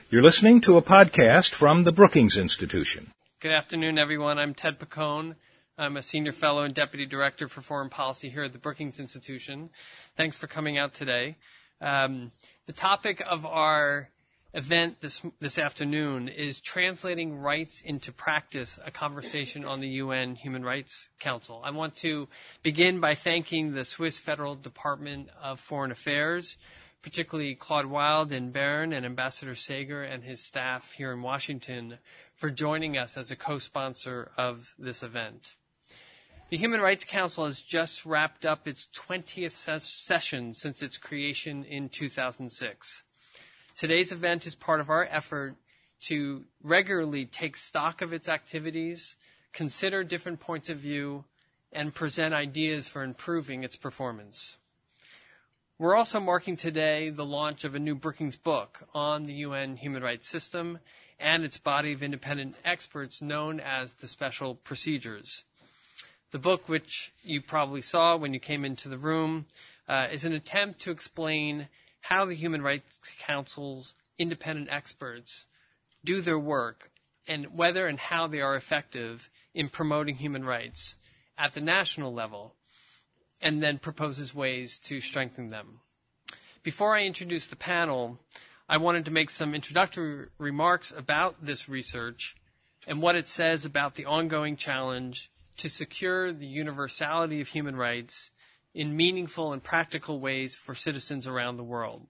You're listening to a podcast from the Brookings Institution. Good afternoon, everyone. I'm Ted Picone. I'm a senior fellow and deputy director for foreign policy here at the Brookings Institution. Thanks for coming out today. The topic of our event this afternoon is Translating Rights into Practice, a conversation on the UN Human Rights Council. I want to begin by thanking the Swiss Federal Department of Foreign Affairs, particularly Claude Wild in Bern and Ambassador Sager and his staff here in Washington for joining us as a co-sponsor of this event. The Human Rights Council has just wrapped up its 20th session since its creation in 2006. Today's event is part of our effort to regularly take stock of its activities, consider different points of view, and present ideas for improving its performance. We're also marking today the launch of a new Brookings book on the UN human rights system and its body of independent experts known as the Special Procedures. The book, which you probably saw when you came into the room, is an attempt to explain how the Human Rights Council's independent experts do their work and whether and how they are effective in promoting human rights at the national level, and then proposes ways to strengthen them. Before I introduce the panel, I wanted to make some introductory remarks about this research and what it says about the ongoing challenge to secure the universality of human rights in meaningful and practical ways for citizens around the world.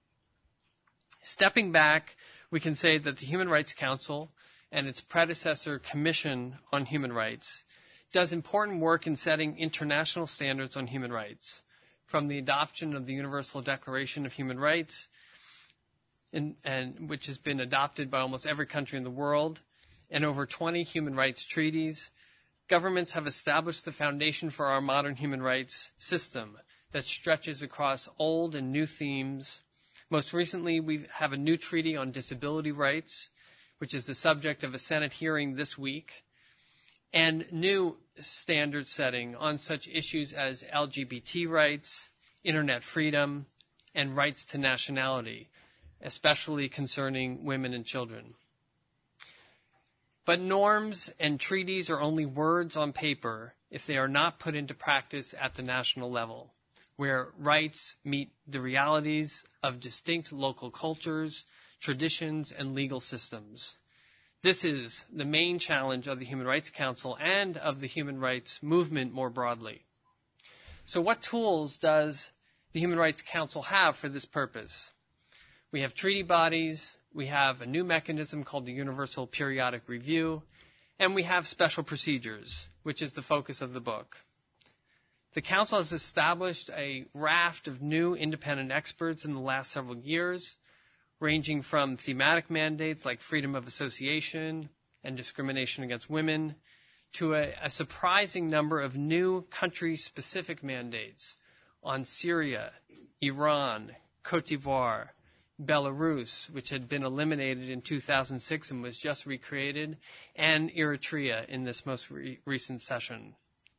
Stepping back, we can say that the Human Rights Council and its predecessor Commission on Human Rights does important work in setting international standards on human rights, from the adoption of the Universal Declaration of Human Rights, and which has been adopted by almost every country in the world, and over 20 human rights treaties. Governments have established the foundation for our modern human rights system that stretches across old and new themes. Most recently, we have a new treaty on disability rights, which is the subject of a Senate hearing this week, and new standard setting on such issues as LGBT rights, internet freedom, and rights to nationality, especially concerning women and children. But norms and treaties are only words on paper if they are not put into practice at the national level, where rights meet the realities of distinct local cultures, traditions, and legal systems. This is the main challenge of the Human Rights Council and of the human rights movement more broadly. So what tools does the Human Rights Council have for this purpose? We have treaty bodies, we have a new mechanism called the Universal Periodic Review, and we have special procedures, which is the focus of the book. The Council has established a raft of new independent experts in the last several years, ranging from thematic mandates like freedom of association and discrimination against women, to a surprising number of new country-specific mandates on Syria, Iran, Cote d'Ivoire, Belarus, which had been eliminated in 2006 and was just recreated, and Eritrea in this most recent session.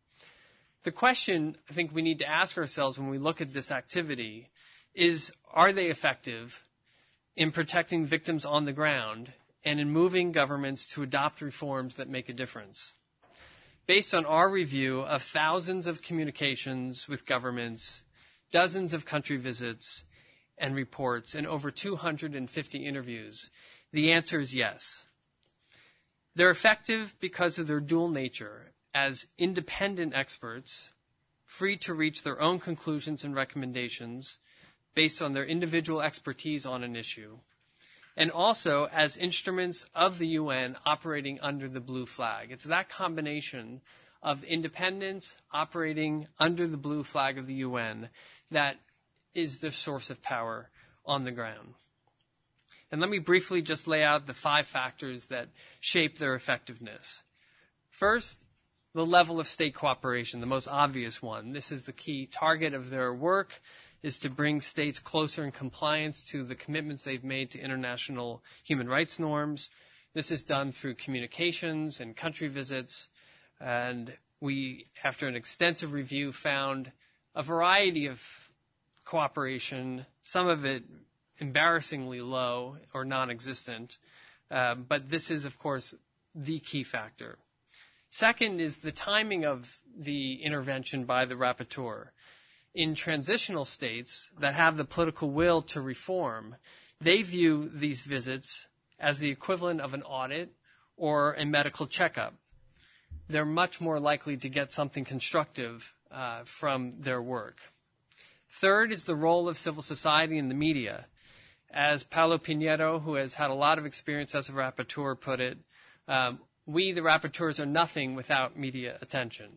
The question I think we need to ask ourselves when we look at this activity is, are they effective in protecting victims on the ground and in moving governments to adopt reforms that make a difference? Based on our review of thousands of communications with governments, dozens of country visits and reports, and over 250 interviews, the answer is yes. They're effective because of their dual nature as independent experts, free to reach their own conclusions and recommendations based on their individual expertise on an issue, and also as instruments of the UN operating under the blue flag. It's that combination of independence operating under the blue flag of the UN that is the source of power on the ground. And let me briefly just lay out the 5 factors that shape their effectiveness. First, the level of state cooperation, the most obvious one. This is the key target of their work, is to bring states closer in compliance to the commitments they've made to international human rights norms. This is done through communications and country visits. And we, after an extensive review, found a variety of cooperation, some of it embarrassingly low or non-existent, but this is, of course, the key factor. Second is the timing of the intervention by the rapporteur. In transitional states that have the political will to reform, they view these visits as the equivalent of an audit or a medical checkup. They're much more likely to get something constructive from their work. Third is the role of civil society and the media. As Paulo Pinheiro, who has had a lot of experience as a rapporteur, put it, we, the rapporteurs, are nothing without media attention.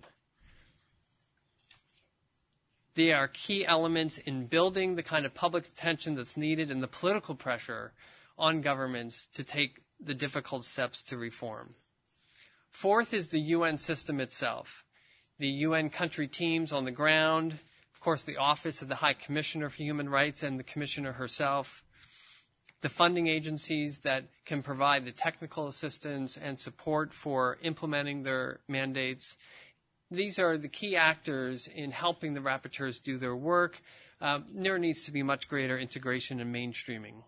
They are key elements in building the kind of public attention that's needed and the political pressure on governments to take the difficult steps to reform. Fourth is the UN system itself. The UN country teams on the ground, of course the Office of the High Commissioner for Human Rights and the Commissioner herself, the funding agencies that can provide the technical assistance and support for implementing their mandates. These are the key actors in helping the rapporteurs do their work. There needs to be much greater integration and mainstreaming.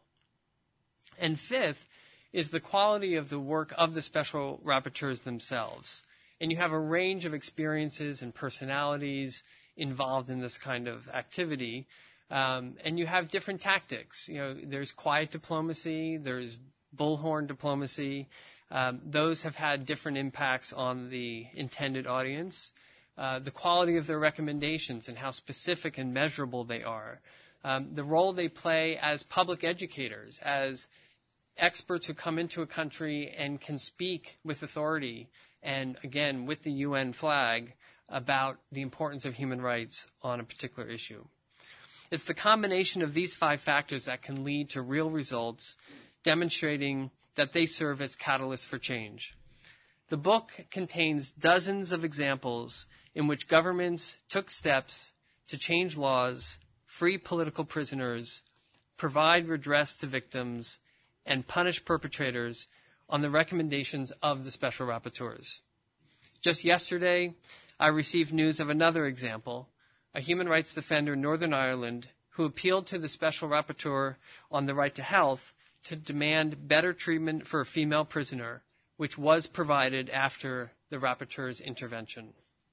And fifth is the quality of the work of the special rapporteurs themselves. And you have a range of experiences and personalities involved in this kind of activity. And you have different tactics. There's quiet diplomacy, there's bullhorn diplomacy. Those have had different impacts on the intended audience. The quality of their recommendations and how specific and measurable they are. The role they play as public educators, as experts who come into a country and can speak with authority and, again, with the UN flag about the importance of human rights on a particular issue. It's the combination of these 5 factors that can lead to real results, demonstrating that they serve as catalysts for change. The book contains dozens of examples in which governments took steps to change laws, free political prisoners, provide redress to victims, and punish perpetrators on the recommendations of the special rapporteurs. Just yesterday, I received news of another example, a human rights defender in Northern Ireland who appealed to the special rapporteur on the right to health to demand better treatment for a female prisoner, which was provided after the rapporteur's intervention.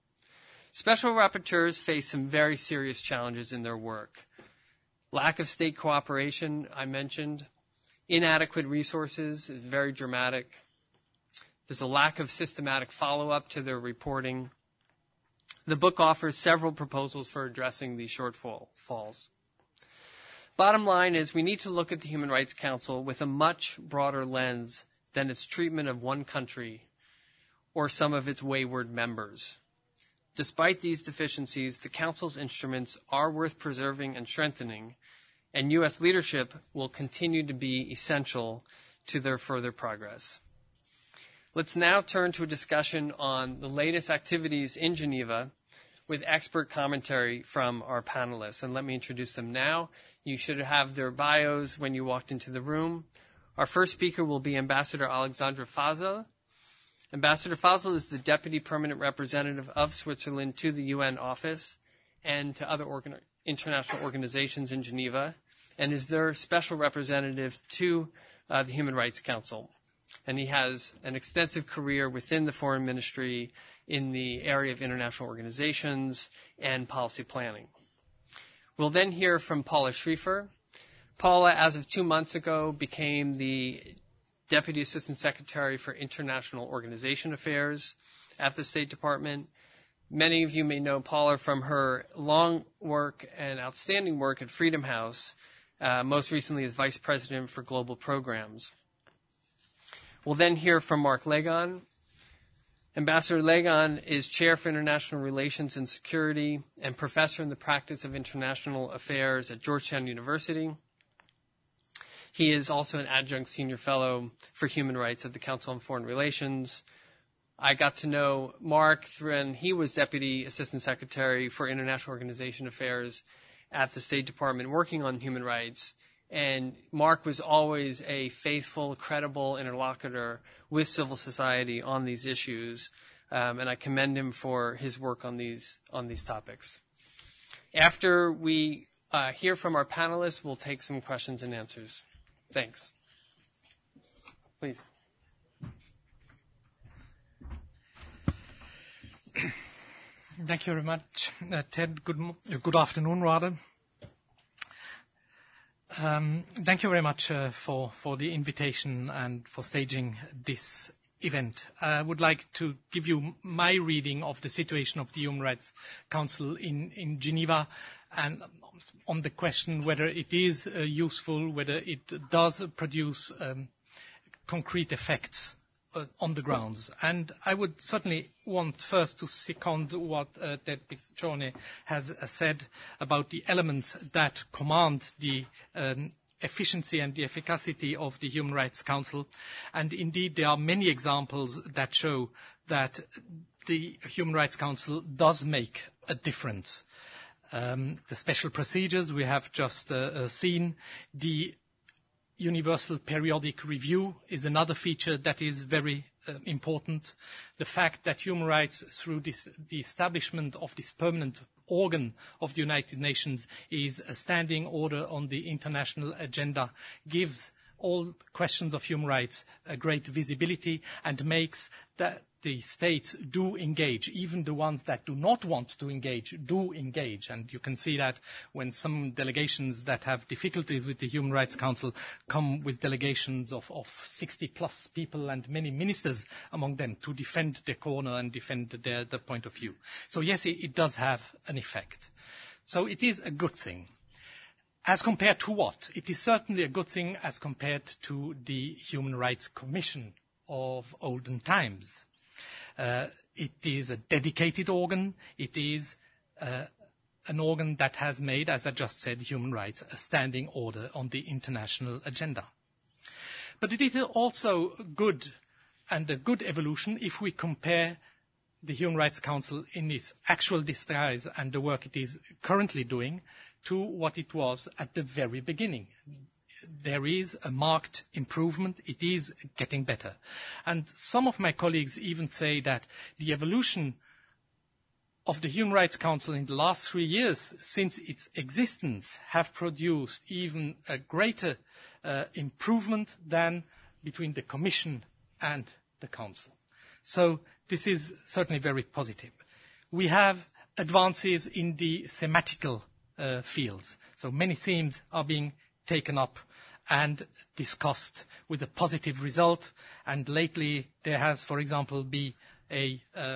Special rapporteurs face some very serious challenges in their work. Lack of state cooperation, I mentioned. Inadequate resources is very dramatic. There's a lack of systematic follow-up to their reporting. The book offers several proposals for addressing these shortfalls. Bottom line is we need to look at the Human Rights Council with a much broader lens than its treatment of one country or some of its wayward members. Despite these deficiencies, the Council's instruments are worth preserving and strengthening, and U.S. leadership will continue to be essential to their further progress. Let's now turn to a discussion on the latest activities in Geneva with expert commentary from our panelists. And let me introduce them now. You should have their bios when you walked into the room. Our first speaker will be Ambassador Alexandre Fasel. Ambassador Fasel is the Deputy Permanent Representative of Switzerland to the UN office and to other international organizations in Geneva, and is their special representative to the Human Rights Council. And he has an extensive career within the foreign ministry in the area of international organizations and policy planning. We'll then hear from Paula Schrieffer. Paula, as of 2 months ago, became the Deputy Assistant Secretary for International Organization Affairs at the State Department. Many of you may know Paula from her long work and outstanding work at Freedom House, most recently as Vice President for Global Programs. We'll then hear from Mark Legon. Ambassador Legon is Chair for International Relations and Security and Professor in the Practice of International Affairs at Georgetown University. He is also an Adjunct Senior Fellow for Human Rights at the Council on Foreign Relations. I got to know Mark when he was Deputy Assistant Secretary for International Organization Affairs at the State Department working on human rights. And Mark was always a faithful, credible interlocutor with civil society on these issues, and I commend him for his work on these topics. After we hear from our panelists. We'll take some questions and answers. Thanks. Please. Thank you very much, Ted. Good afternoon, rather. Thank you very much for the invitation and for staging this event. I would like to give you my reading of the situation of the Human Rights Council in Geneva, and on the question whether it is useful, whether it does produce concrete effects on the grounds. And I would certainly want first to second what Ted Piccione has said about the elements that command the efficiency and the efficacy of the Human Rights Council. And indeed, there are many examples that show that the Human Rights Council does make a difference. The special procedures we have just seen, the Universal Periodic Review is another feature that is very important. The fact that human rights, through the establishment of this permanent organ of the United Nations, is a standing order on the international agenda, gives all questions of human rights a great visibility and makes that the states do engage. Even the ones that do not want to engage do engage. And you can see that when some delegations that have difficulties with the Human Rights Council come with delegations of 60-plus people and many ministers among them to defend their corner and defend their point of view. So yes, it does have an effect. So it is a good thing. As compared to what? It is certainly a good thing as compared to the Human Rights Commission of olden times. It is a dedicated organ. It is an organ that has made, as I just said, human rights a standing order on the international agenda. But it is also good and a good evolution if we compare the Human Rights Council in its actual disguise and the work it is currently doing to what it was at the very beginning. There is a marked improvement. It is getting better. And some of my colleagues even say that the evolution of the Human Rights Council in the last 3 years since its existence have produced even a greater improvement than between the Commission and the Council. So this is certainly very positive. We have advances in the thematical fields. So many themes are being taken up and discussed with a positive result. And lately there has, for example, been a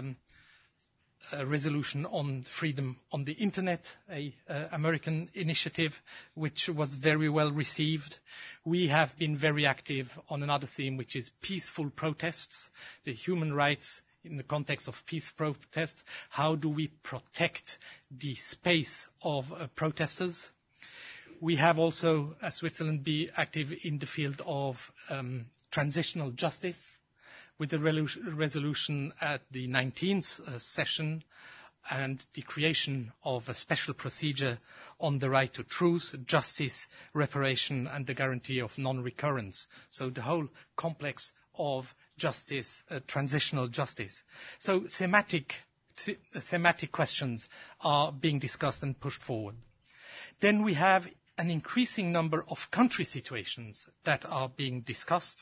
resolution on freedom on the Internet, an American initiative, which was very well received. We have been very active on another theme, which is peaceful protests, the human rights in the context of peace protests. How do we protect the space of protesters? We have also, as Switzerland, been active in the field of transitional justice with the resolution at the 19th session and the creation of a special procedure on the right to truth, justice, reparation, and the guarantee of non-recurrence. So the whole complex of justice, transitional justice. So thematic questions are being discussed and pushed forward. Then we have an increasing number of country situations that are being discussed.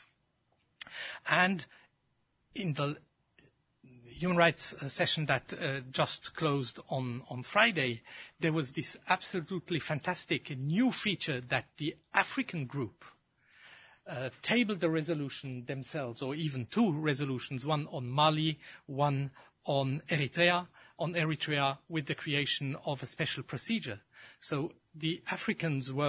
And in the human rights session that just closed on Friday, there was this absolutely fantastic new feature that the African group tabled the resolution themselves, or even two resolutions, one on Mali, one on Eritrea, with the creation of a special procedure. So the Africans were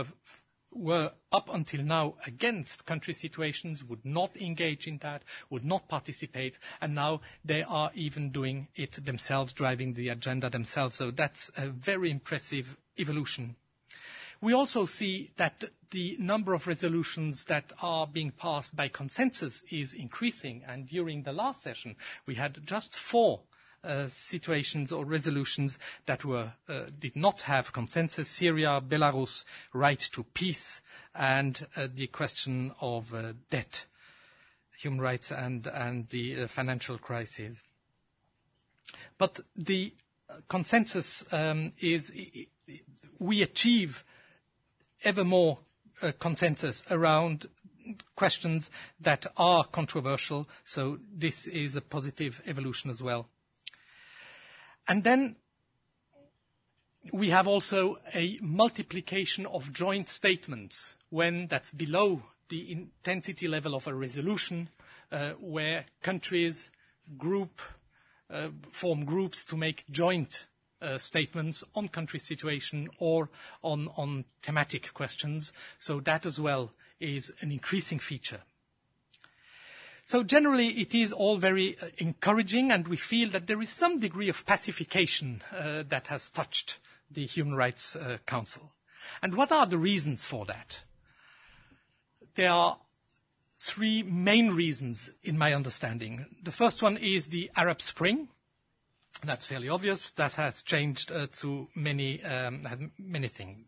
up until now against country situations, would not engage in that, would not participate, and now they are even doing it themselves, driving the agenda themselves. So that's a very impressive evolution. We also see that the number of resolutions that are being passed by consensus is increasing, and during the last session we had just 4 situations or resolutions that did not have consensus: Syria, Belarus, right to peace, and the question of debt, human rights, and the financial crisis. But the consensus is we achieve ever more consensus around questions that are controversial. So this is a positive evolution as well. And then we have also a multiplication of joint statements when that's below the intensity level of a resolution, where countries form groups to make joint statements on country situation or on thematic questions. So that as well is an increasing feature. So generally it is all very encouraging, and we feel that there is some degree of pacification that has touched the Human Rights Council. And what are the reasons for that? There are three main reasons in my understanding. The first one is the Arab Spring. That's fairly obvious. That has changed to many things.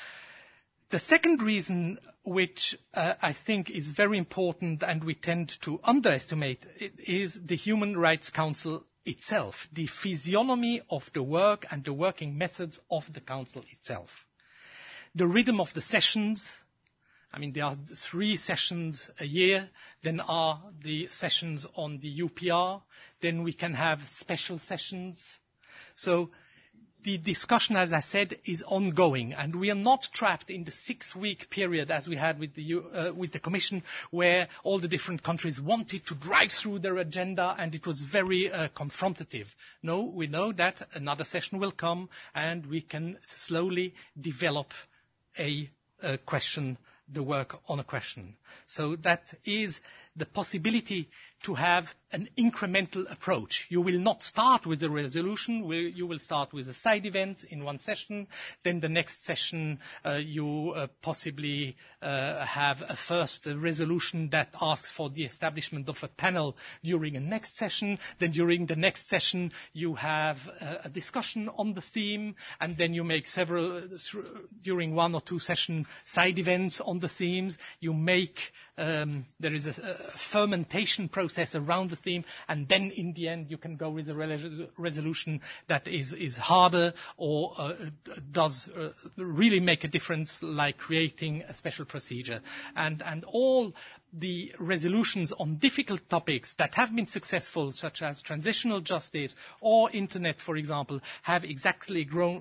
The second reason, which I think is very important and we tend to underestimate, is the Human Rights Council itself, the physiognomy of the work and the working methods of the Council itself. The rhythm of the sessions, I mean, there are 3 sessions a year, then are the sessions on the UPR, then we can have special sessions. So the discussion, as I said, is ongoing, and we are not trapped in the 6-week period as we had with the Commission, where all the different countries wanted to drive through their agenda, and it was very confrontative. No, we know that another session will come, and we can slowly develop a question, the work on a question. So that is the possibility to have an incremental approach. You will not start with a resolution. You will start with a side event in one session. Then the next session, you possibly have a first resolution that asks for the establishment of a panel during a next session. Then during the next session, you have a discussion on the theme. And then you make several, during 1 or 2 session, side events on the themes. You make there is a fermentation process around the theme, and then in the end you can go with a resolution that is harder or does really make a difference, like creating a special procedure. And all the resolutions on difficult topics that have been successful, such as transitional justice or internet, for example, have exactly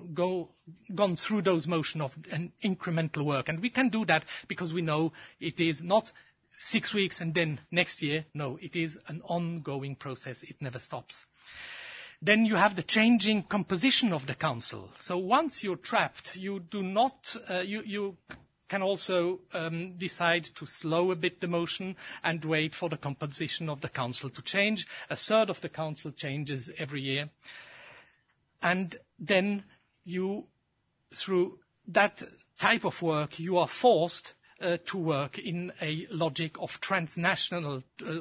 gone through those motions of an incremental work. And we can do that because we know it is not 6 weeks and then next year. No, it is an ongoing process. It never stops. Then you have the changing composition of the Council. So once you're trapped, you do not, you can also decide to slow a bit the motion and wait for the composition of the Council to change. A third of the Council changes every year. And then you, through that type of work, you are forced to work in a logic of transregional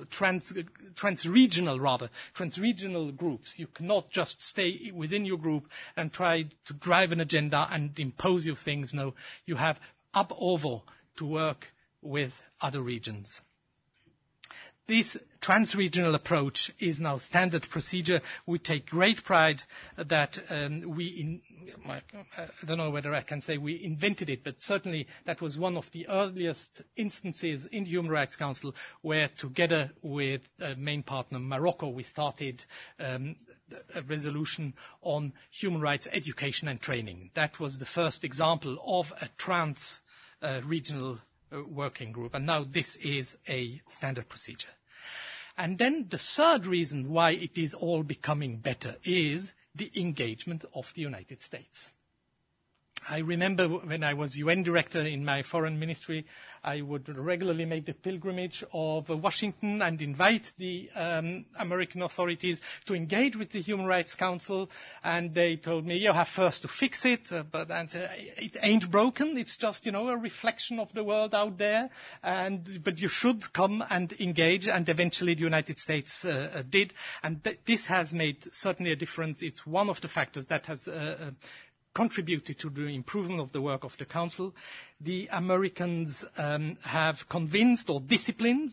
groups. You cannot just stay within your group and try to drive an agenda and impose your things. No, you have up over to work with other regions. This transregional approach is now standard procedure. We take great pride that I don't know whether I can say we invented it, but certainly that was one of the earliest instances in the Human Rights Council where, together with main partner Morocco, we started a resolution on human rights education and training. That was the first example of a trans-regional working group, and now this is a standard procedure. And then the third reason why it is all becoming better is the engagement of the United States. I remember when I was UN director in my foreign ministry, I would regularly make the pilgrimage of Washington and invite the American authorities to engage with the Human Rights Council. And they told me, you have first to fix it, but it ain't broken. It's just, a reflection of the world out there. But you should come and engage. And eventually the United States did. And this has made certainly a difference. It's one of the factors that has contributed to the improvement of the work of the Council. The Americans have convinced or disciplined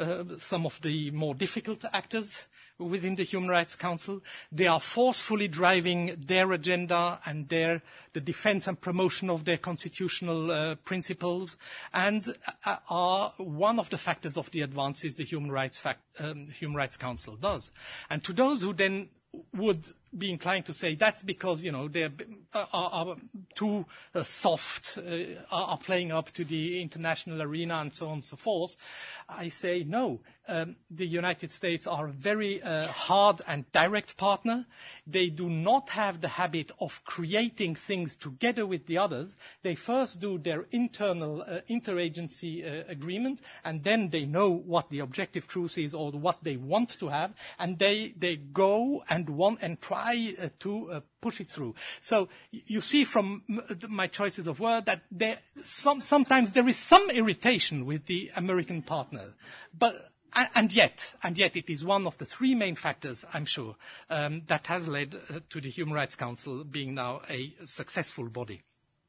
some of the more difficult actors within the Human Rights Council. They are forcefully driving their agenda and the defense and promotion of their constitutional principles, and are one of the factors of the advances the Human Rights Council does. And to those who then would be inclined to say that's because, they are too soft, are playing up to the international arena and so on and so forth, I say no. The United States are a very hard and direct partner. They do not have the habit of creating things together with the others. They first do their internal interagency agreement, and then they know what the objective truth is or what they want to have, and they go and try to push it through. So you see from my choices of word that sometimes there is some irritation with the American partner, and yet it is one of the three main factors, I'm sure, that has led to the Human Rights Council being now a successful body.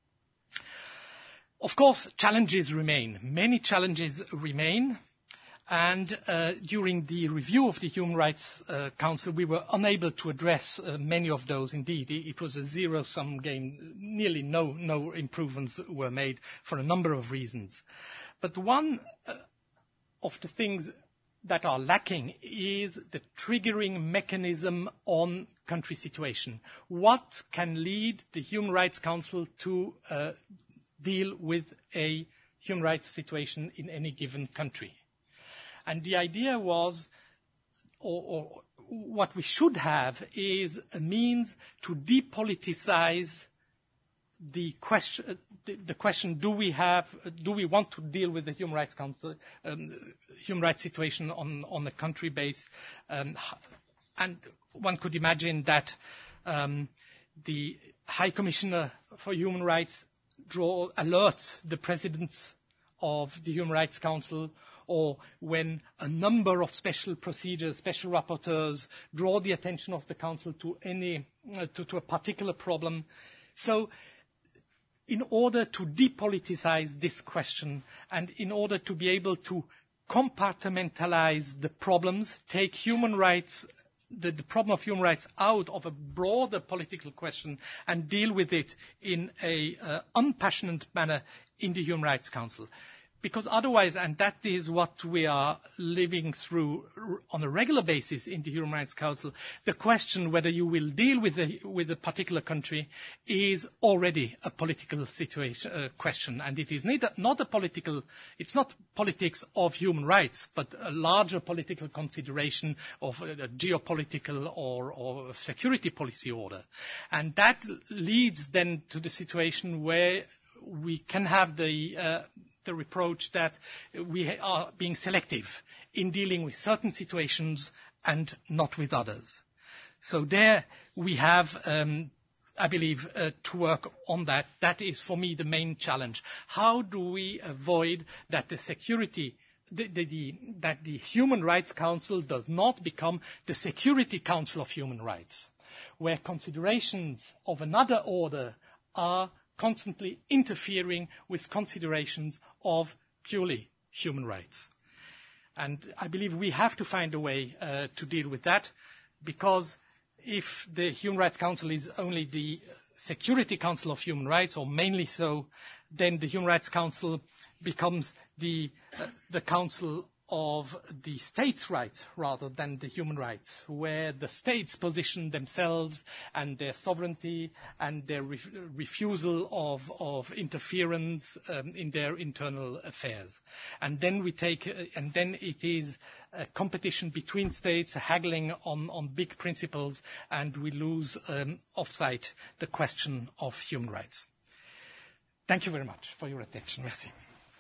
Of course, challenges remain. Many challenges remain. And during the review of the Human Rights Council, we were unable to address many of those. Indeed, it was a zero-sum game. Nearly no improvements were made for a number of reasons. But one of the things that are lacking is the triggering mechanism on country situation. What can lead the Human Rights Council to deal with a human rights situation in any given country? And the idea was, or what we should have, is a means to depoliticize the question. The question: do we want to deal with the Human Rights Council, human rights situation on a country base? And one could imagine that the High Commissioner for Human Rights alerts the presidents of the Human Rights Council, or when a number of special procedures, special rapporteurs draw the attention of the Council to a particular problem. So in order to depoliticize this question, and in order to be able to compartmentalize the problems, take human rights, the problem of human rights out of a broader political question and deal with it in a unpassionate manner in the Human Rights Council. Because otherwise, and that is what we are living through on a regular basis in the Human Rights Council, the question whether you will deal with a particular country is already a political question. And it is not a political, it's not politics of human rights, but a larger political consideration of a geopolitical or security policy order. And that leads then to the situation where we can have the reproach that we are being selective in dealing with certain situations and not with others. So there we have, I believe, to work on that. That is, for me, the main challenge. How do we avoid that that the Human Rights Council does not become the Security Council of Human Rights, where considerations of another order are constantly interfering with considerations of purely human rights. And I believe we have to find a way to deal with that, because if the Human Rights Council is only the Security Council of Human Rights, or mainly so, then the Human Rights Council becomes the council of the states' rights rather than the human rights, where the states position themselves and their sovereignty and their refusal of interference in their internal affairs. And then then it is a competition between states, haggling on big principles, and we lose off-sight the question of human rights. Thank you very much for your attention. Merci.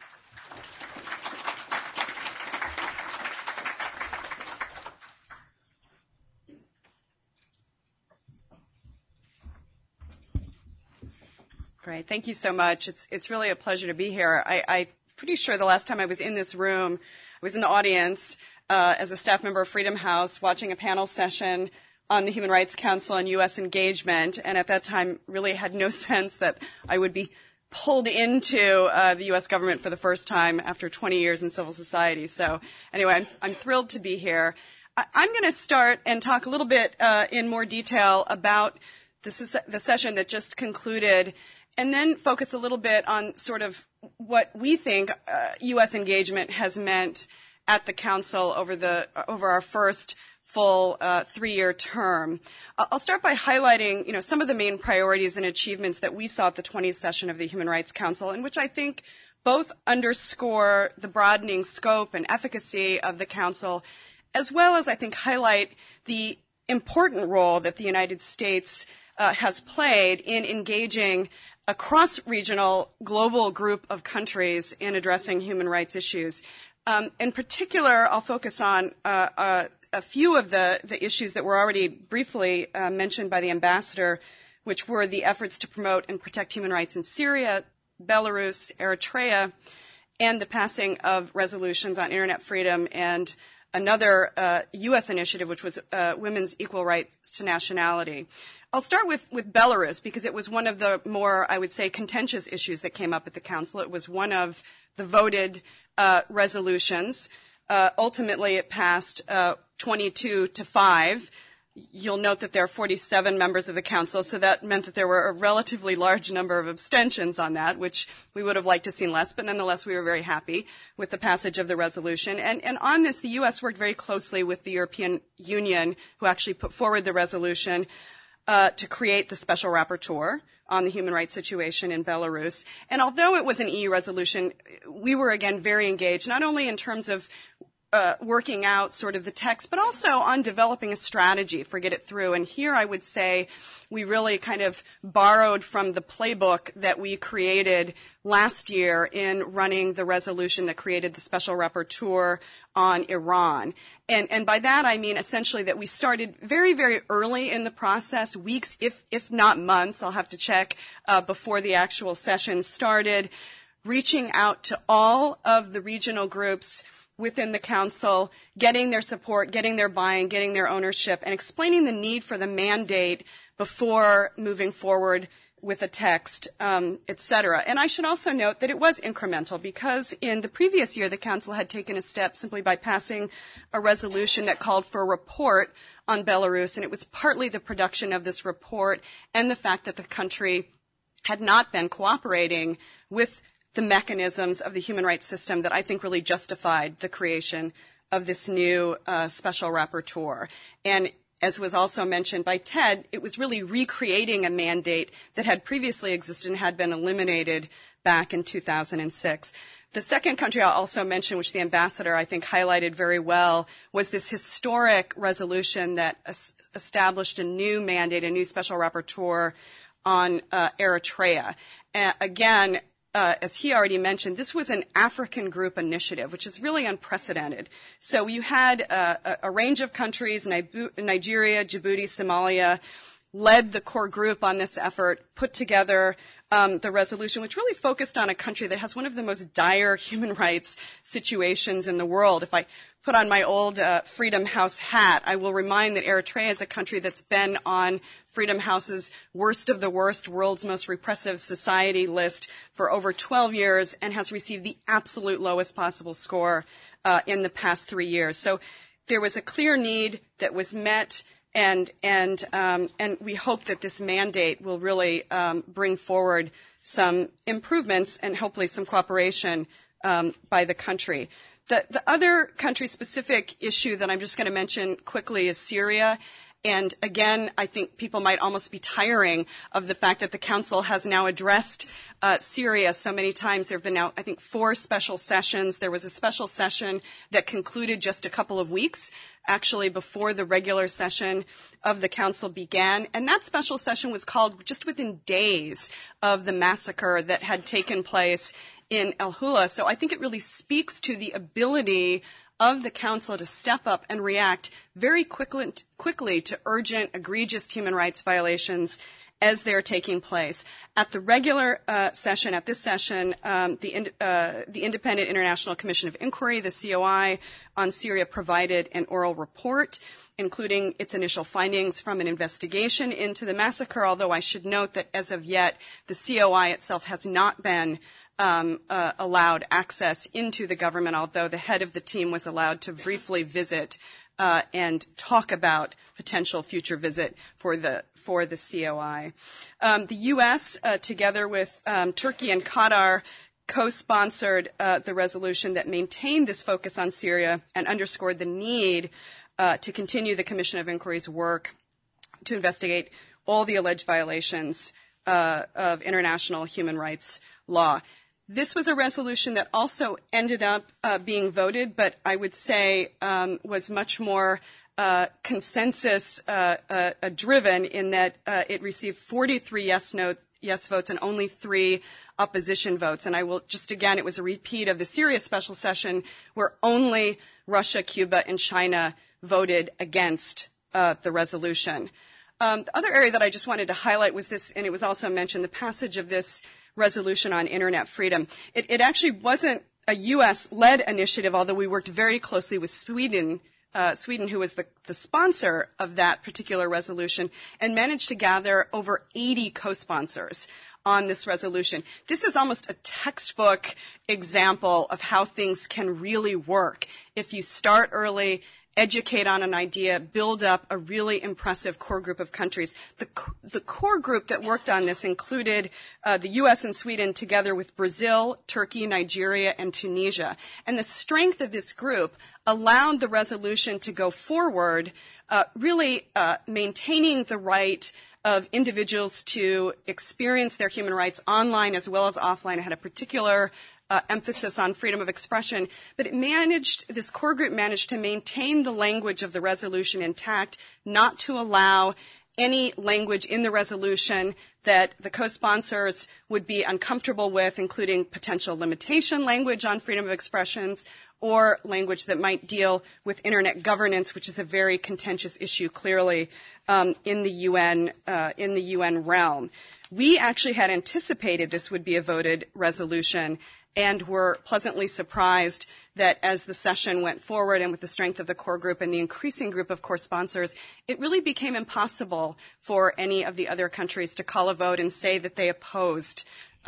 Great. Thank you so much. It's really a pleasure to be here. I'm pretty sure the last time I was in this room, I was in the audience as a staff member of Freedom House watching a panel session on the Human Rights Council and U.S. engagement, and at that time really had no sense that I would be pulled into the U.S. government for the first time after 20 years in civil society. So anyway, I'm thrilled to be here. I'm going to start and talk a little bit in more detail about the session that just concluded, and then focus a little bit on sort of what we think U.S. engagement has meant at the Council over our first full 3-year term. I'll start by highlighting, some of the main priorities and achievements that we saw at the 20th session of the Human Rights Council, in which I think both underscore the broadening scope and efficacy of the Council, as well as I think highlight the important role that the United States has played in engaging a cross-regional global group of countries in addressing human rights issues. In particular, I'll focus on a few of the issues that were already briefly mentioned by the ambassador, which were the efforts to promote and protect human rights in Syria, Belarus, Eritrea, and the passing of resolutions on internet freedom and another U.S. initiative, which was women's equal rights to nationality. I'll start with Belarus because it was one of the more, I would say, contentious issues that came up at the Council. It was one of the voted resolutions. Ultimately, it passed 22-5. You'll note that there are 47 members of the Council, so that meant that there were a relatively large number of abstentions on that, which we would have liked to have seen less, but nonetheless, we were very happy with the passage of the resolution. And on this, the U.S. worked very closely with the European Union, who actually put forward the resolution, to create the special rapporteur on the human rights situation in Belarus. And although it was an EU resolution, we were, again, very engaged, not only in terms of working out sort of the text, but also on developing a strategy for Get It Through. And here I would say we really kind of borrowed from the playbook that we created last year in running the resolution that created the special rapporteur on Iran. And by that I mean essentially that we started very, very early in the process, weeks, if not months, I'll have to check, before the actual session started, reaching out to all of the regional groups within the Council, getting their support, getting their buy-in, getting their ownership, and explaining the need for the mandate before moving forward with a text, et cetera. And I should also note that it was incremental because in the previous year, the Council had taken a step simply by passing a resolution that called for a report on Belarus, and it was partly the production of this report and the fact that the country had not been cooperating with the mechanisms of the human rights system that I think really justified the creation of this new special rapporteur. And as was also mentioned by Ted, it was really recreating a mandate that had previously existed and had been eliminated back in 2006. The second country I'll also mention, which the ambassador I think highlighted very well, was this historic resolution that established a new mandate, a new special rapporteur on Eritrea. Again, as he already mentioned, this was an African group initiative, which is really unprecedented. So you had a range of countries, Nigeria, Djibouti, Somalia, led the core group on this effort, put together the resolution, which really focused on a country that has one of the most dire human rights situations in the world. If I put on my old Freedom House hat, I will remind that Eritrea is a country that's been on Freedom House's worst of the worst, world's most repressive society list for over 12 years and has received the absolute lowest possible score in the past 3 years. So there was a clear need that was met, and we hope that this mandate will really bring forward some improvements and hopefully some cooperation by the country. The other country-specific issue that I'm just going to mention quickly is Syria. And again, I think people might almost be tiring of the fact that the Council has now addressed Syria so many times. There have been now, I think, 4 special sessions. There was a special session that concluded just a couple of weeks, actually before the regular session of the Council began. And that special session was called just within days of the massacre that had taken place in El Hula. So I think it really speaks to the ability of the Council to step up and react very quickly to urgent, egregious human rights violations as they're taking place. At the regular session, at this session, the Independent International Commission of Inquiry, the COI, on Syria provided an oral report, including its initial findings from an investigation into the massacre, although I should note that as of yet, the COI itself has not been allowed access into the government, although the head of the team was allowed to briefly visit and talk about potential future visit for the COI. The U.S., together with Turkey and Qatar, co-sponsored the resolution that maintained this focus on Syria and underscored the need to continue the Commission of Inquiry's work to investigate all the alleged violations of international human rights law. This was a resolution that also ended up being voted, but I would say was much more consensus driven in that it received 43 yes votes and only 3 opposition votes. And I will just again, it was a repeat of the Syria special session where only Russia, Cuba, and China voted against the resolution. The other area that I just wanted to highlight was this, and it was also mentioned, the passage of this resolution on internet freedom. It actually wasn't a U.S.-led initiative, although we worked very closely with Sweden, who was the sponsor of that particular resolution, and managed to gather over 80 co-sponsors on this resolution. This is almost a textbook example of how things can really work if you start early, educate on an idea, build up a really impressive core group of countries. The core group that worked on this included the U.S. and Sweden together with Brazil, Turkey, Nigeria, and Tunisia. And the strength of this group allowed the resolution to go forward, really maintaining the right of individuals to experience their human rights online as well as offline. It had a particular emphasis on freedom of expression, but this core group managed to maintain the language of the resolution intact, not to allow any language in the resolution that the co-sponsors would be uncomfortable with, including potential limitation language on freedom of expressions or language that might deal with internet governance, which is a very contentious issue clearly in the UN realm. We actually had anticipated this would be a voted resolution, and were pleasantly surprised that as the session went forward and with the strength of the core group and the increasing group of core sponsors, it really became impossible for any of the other countries to call a vote and say that they opposed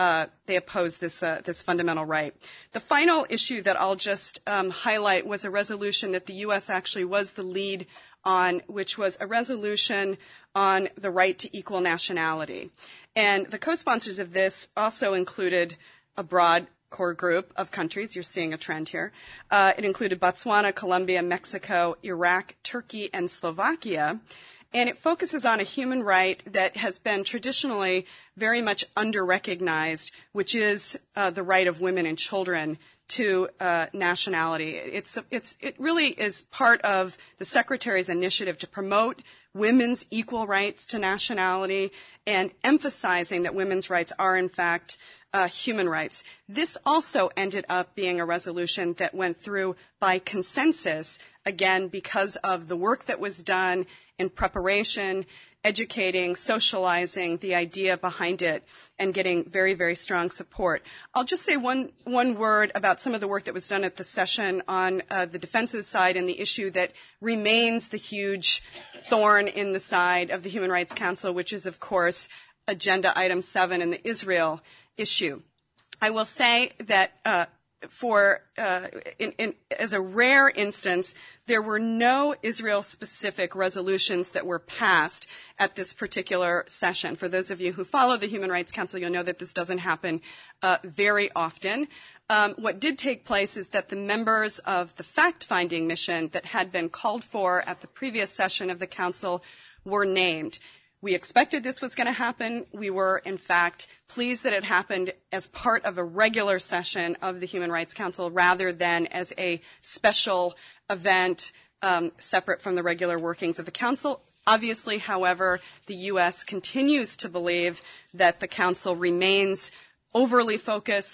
this fundamental right. The final issue that I'll just highlight was a resolution that the U.S. actually was the lead on, which was a resolution on the right to equal nationality. And the co-sponsors of this also included a broad core group of countries. You're seeing a trend here. It included Botswana, Colombia, Mexico, Iraq, Turkey, and Slovakia. And it focuses on a human right that has been traditionally very much under-recognized, which is the right of women and children to nationality. It really is part of the Secretary's initiative to promote women's equal rights to nationality and emphasizing that women's rights are, in fact, human rights. This also ended up being a resolution that went through by consensus, again, because of the work that was done in preparation, educating, socializing the idea behind it, and getting very, very strong support. I'll just say one word about some of the work that was done at the session on the defensive side and the issue that remains the huge thorn in the side of the Human Rights Council, which is, of course, Agenda Item 7 and the Israel issue. I will say that as a rare instance, there were no Israel-specific resolutions that were passed at this particular session. For those of you who follow the Human Rights Council, you'll know that this doesn't happen very often. What did take place is that the members of the fact-finding mission that had been called for at the previous session of the Council were named. We expected this was going to happen. We were, in fact, pleased that it happened as part of a regular session of the Human Rights Council rather than as a special event separate from the regular workings of the Council. Obviously, however, the U.S. continues to believe that the Council remains overly focused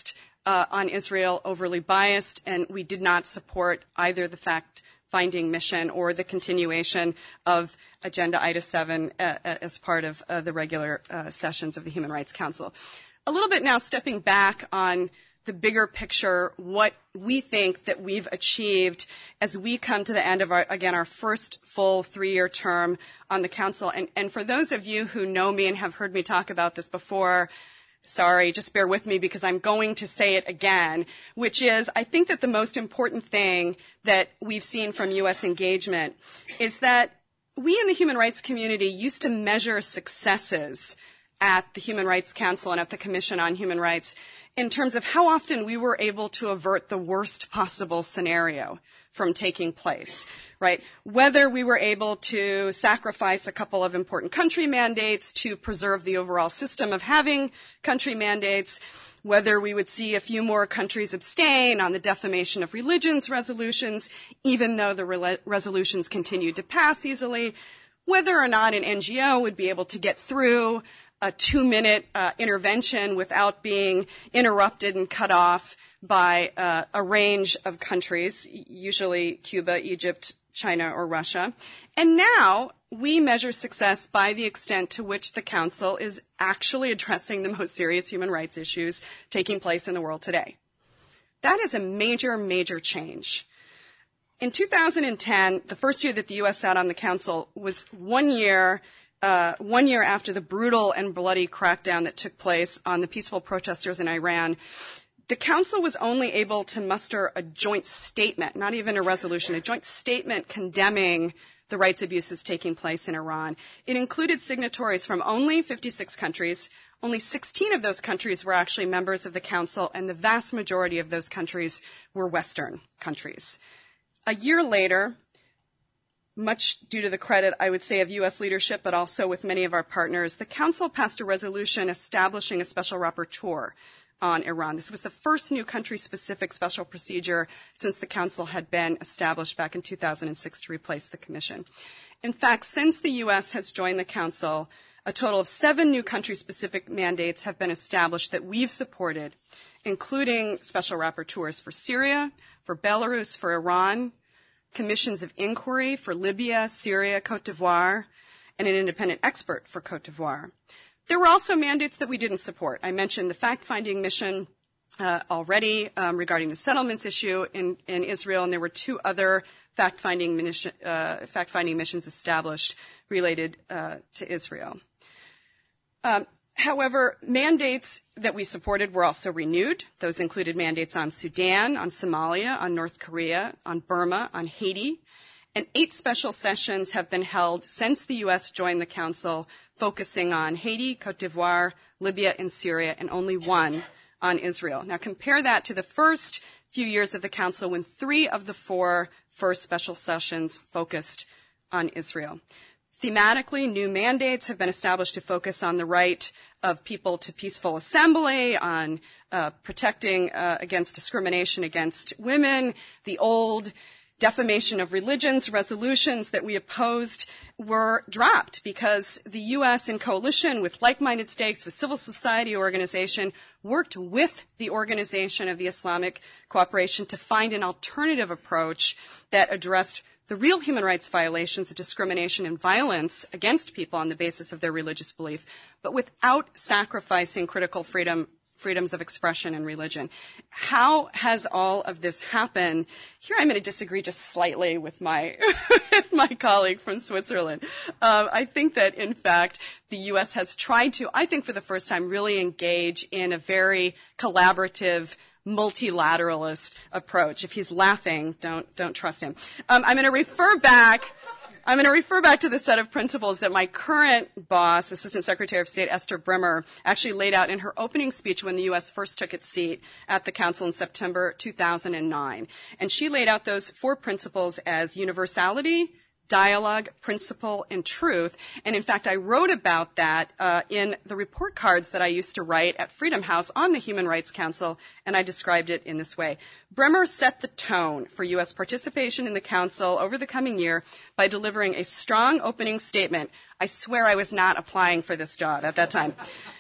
on Israel overly biased, and we did not support either the fact-finding mission or the continuation of Agenda Item 7 as part of the regular sessions of the Human Rights Council. A little bit now stepping back on the bigger picture, what we think that we've achieved as we come to the end of our first full 3-year term on the Council. And for those of you who know me and have heard me talk about this before, sorry, just bear with me because I'm going to say it again, which is I think that the most important thing that we've seen from U.S. engagement is that we in the human rights community used to measure successes at the Human Rights Council and at the Commission on Human Rights in terms of how often we were able to avert the worst possible scenario from taking place, right? Whether we were able to sacrifice a couple of important country mandates to preserve the overall system of having country mandates, whether we would see a few more countries abstain on the defamation of religions resolutions, even though the resolutions continued to pass easily, whether or not an NGO would be able to get through a 2-minute intervention without being interrupted and cut off by a range of countries, usually Cuba, Egypt, China, or Russia. And now we measure success by the extent to which the Council is actually addressing the most serious human rights issues taking place in the world today. That is a major, major change. In 2010, the first year that the U.S. sat on the Council was 1 year after the brutal and bloody crackdown that took place on the peaceful protesters in Iran. The Council was only able to muster a joint statement, not even a resolution, a joint statement condemning the rights abuses taking place in Iran. It included signatories from only 56 countries. Only 16 of those countries were actually members of the Council, and the vast majority of those countries were Western countries. A year later, much due to the credit, I would say, of U.S. leadership, but also with many of our partners, the Council passed a resolution establishing a special rapporteur on Iran. This was the first new country-specific special procedure since the Council had been established back in 2006 to replace the Commission. In fact, since the U.S. has joined the Council, a total of 7 new country-specific mandates have been established that we've supported, including special rapporteurs for Syria, for Belarus, for Iran, commissions of inquiry for Libya, Syria, Cote d'Ivoire, and an independent expert for Cote d'Ivoire. There were also mandates that we didn't support. I mentioned the fact-finding mission already regarding the settlements issue in Israel, and there were 2 other fact-finding missions established related to Israel. However, mandates that we supported were also renewed. Those included mandates on Sudan, on Somalia, on North Korea, on Burma, on Haiti. And 8 special sessions have been held since the U.S. joined the Council, focusing on Haiti, Cote d'Ivoire, Libya, and Syria, and only 1 on Israel. Now compare that to the first few years of the Council when 3 of the 4 first special sessions focused on Israel. Thematically, new mandates have been established to focus on the right of people to peaceful assembly, on protecting against discrimination against women. The old defamation of religions resolutions that we opposed were dropped because the U.S. in coalition with like-minded states, with civil society organization, worked with the Organization of the Islamic Cooperation to find an alternative approach that addressed the real human rights violations of discrimination and violence against people on the basis of their religious belief, but without sacrificing critical freedoms of expression and religion. How has all of this happened? Here I'm going to disagree just slightly with my with my colleague from Switzerland. I think that, in fact, the U.S. has tried to, I think for the first time, really engage in a very collaborative multilateralist approach. If he's laughing, don't trust him. I'm going to refer back to the set of principles that my current boss, Assistant Secretary of State Esther Brimmer, actually laid out in her opening speech when the U.S. first took its seat at the Council in September 2009. And she laid out those 4 principles as universality, dialogue, principle, and truth. And in fact, I wrote about that in the report cards that I used to write at Freedom House on the Human Rights Council, and I described it in this way. Bremer set the tone for U.S. participation in the Council over the coming year by delivering a strong opening statement. I swear I was not applying for this job at that time.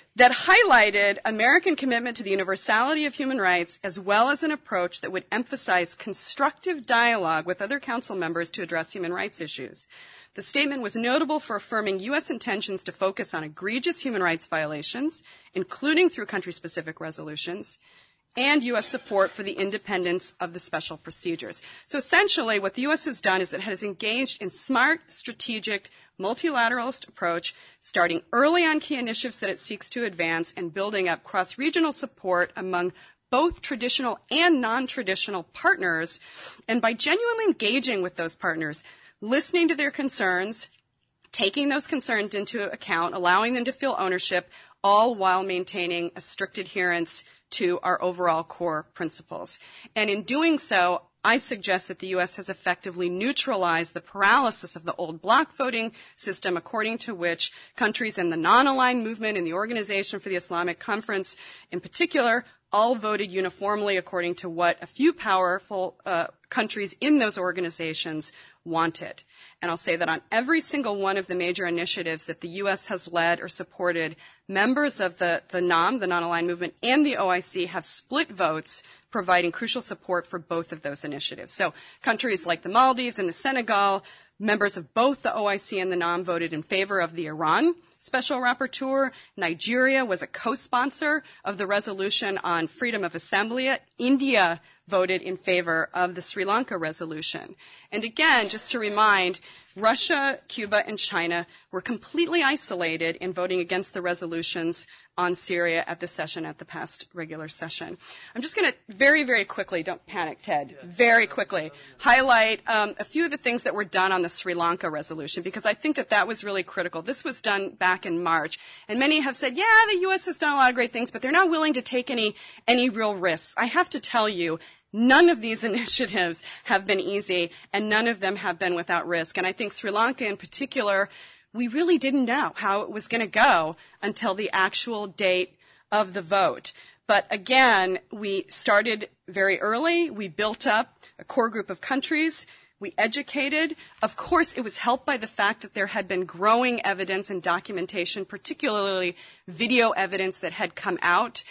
that highlighted American commitment to the universality of human rights, as well as an approach that would emphasize constructive dialogue with other council members to address human rights issues. The statement was notable for affirming U.S. intentions to focus on egregious human rights violations, including through country-specific resolutions, and U.S. support for the independence of the special procedures. So essentially, what the U.S. has done is it has engaged in smart, strategic, multilateralist approach, starting early on key initiatives that it seeks to advance and building up cross-regional support among both traditional and non-traditional partners. And by genuinely engaging with those partners, listening to their concerns, taking those concerns into account, allowing them to feel ownership, all while maintaining a strict adherence to our overall core principles. And in doing so, I suggest that the U.S. has effectively neutralized the paralysis of the old bloc voting system, according to which countries in the non-aligned movement and the Organization for the Islamic Conference in particular all voted uniformly according to what a few powerful countries in those organizations wanted. And I'll say that on every single one of the major initiatives that the U.S. has led or supported, members of the NAM, the Non-Aligned Movement, and the OIC have split votes, providing crucial support for both of those initiatives. So countries like the Maldives and the Senegal, members of both the OIC and the NAM voted in favor of the Iran Special Rapporteur. Nigeria was a co-sponsor of the resolution on freedom of assembly. India voted in favor of the Sri Lanka resolution. And again, just to remind, Russia, Cuba, and China were completely isolated in voting against the resolutions on Syria at the session, at the past regular session. I'm just going to very, very quickly, don't panic, Ted, very quickly highlight a few of the things that were done on the Sri Lanka resolution, because I think that that was really critical. This was done back in March, and many have said, yeah, the U.S. has done a lot of great things, but they're not willing to take any real risks. I have to tell you, none of these initiatives have been easy, and none of them have been without risk. And I think Sri Lanka in particular, we really didn't know how it was going to go until the actual date of the vote. But again, we started very early. We built up a core group of countries. We educated. Of course, it was helped by the fact that there had been growing evidence and documentation, particularly video evidence that had come out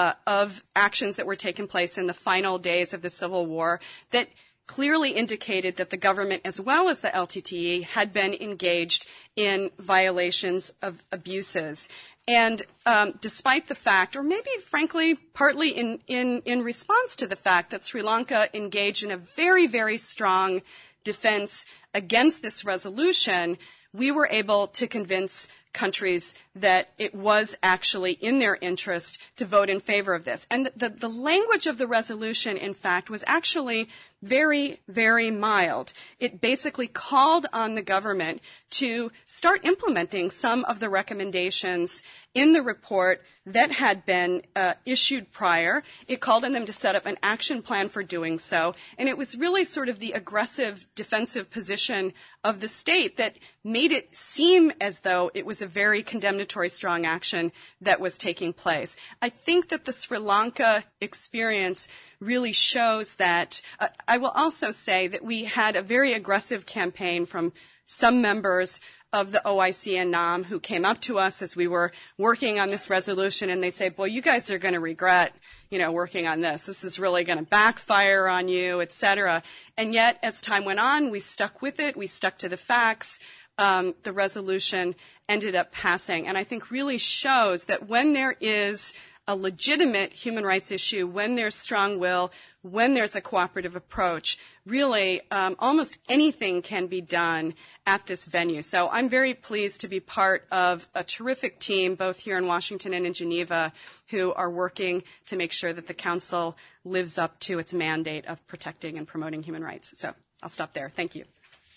of actions that were taking place in the final days of the Civil War that clearly indicated that the government, as well as the LTTE, had been engaged in violations of abuses. And despite the fact, or maybe frankly, partly in response to the fact that Sri Lanka engaged in a very, very strong defense against this resolution, we were able to convince countries that it was actually in their interest to vote in favor of this. And the language of the resolution, in fact, was actually very, very mild. It basically called on the government to start implementing some of the recommendations in the report that had been issued prior. It called on them to set up an action plan for doing so. And it was really sort of the aggressive defensive position of the state that made it seem as though it was a very condemnatory strong action that was taking place. I think that the Sri Lanka experience really shows that. I will also say that we had a very aggressive campaign from some members of the OIC and NAM who came up to us as we were working on this resolution, and they say, boy, you guys are going to regret, working on this. This is really going to backfire on you, et cetera. And yet, as time went on, we stuck with it. We stuck to the facts. The resolution ended up passing, and I think really shows that when there is a legitimate human rights issue, when there's strong will, when there's a cooperative approach, really almost anything can be done at this venue. So I'm very pleased to be part of a terrific team, both here in Washington and in Geneva, who are working to make sure that the Council lives up to its mandate of protecting and promoting human rights. So I'll stop there. Thank you.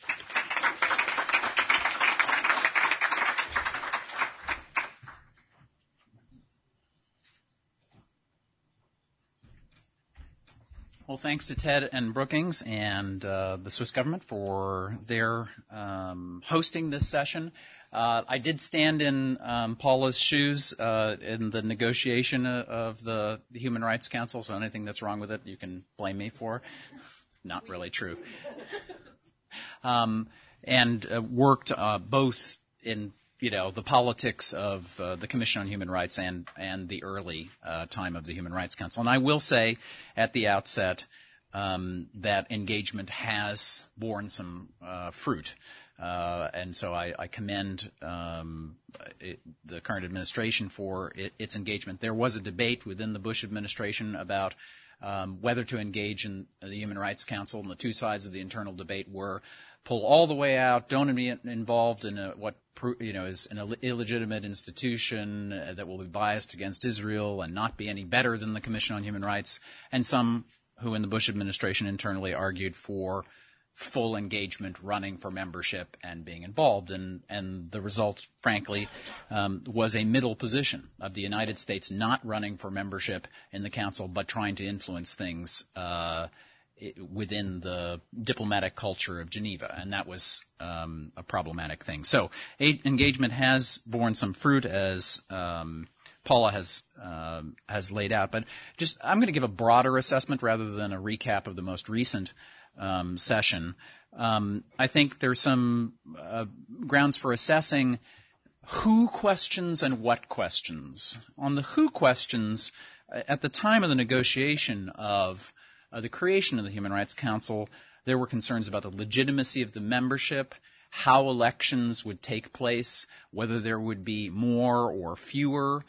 Well, thanks to Ted and Brookings and the Swiss government for their hosting this session. I did stand in Paula's shoes in the negotiation of the Human Rights Council, so anything that's wrong with it you can blame me for. Not really true. And worked both in the politics of the Commission on Human Rights and the early time of the Human Rights Council. And I will say at the outset that engagement has borne some fruit. And so I commend the current administration for its engagement. There was a debate within the Bush administration about whether to engage in the Human Rights Council, and the two sides of the internal debate were pull all the way out, don't be involved in what is an illegitimate institution that will be biased against Israel and not be any better than the Commission on Human Rights, and some who in the Bush administration internally argued for full engagement, running for membership, and being involved. And the result, frankly, was a middle position of the United States not running for membership in the Council, but trying to influence things within the diplomatic culture of Geneva. And that was a problematic thing. So engagement has borne some fruit, as Paula has laid out. But I'm going to give a broader assessment rather than a recap of the most recent session. I think there's some grounds for assessing who questions and what questions. On the who questions, at the time of the negotiation of the creation of the Human Rights Council, there were concerns about the legitimacy of the membership, how elections would take place, whether there would be more or fewer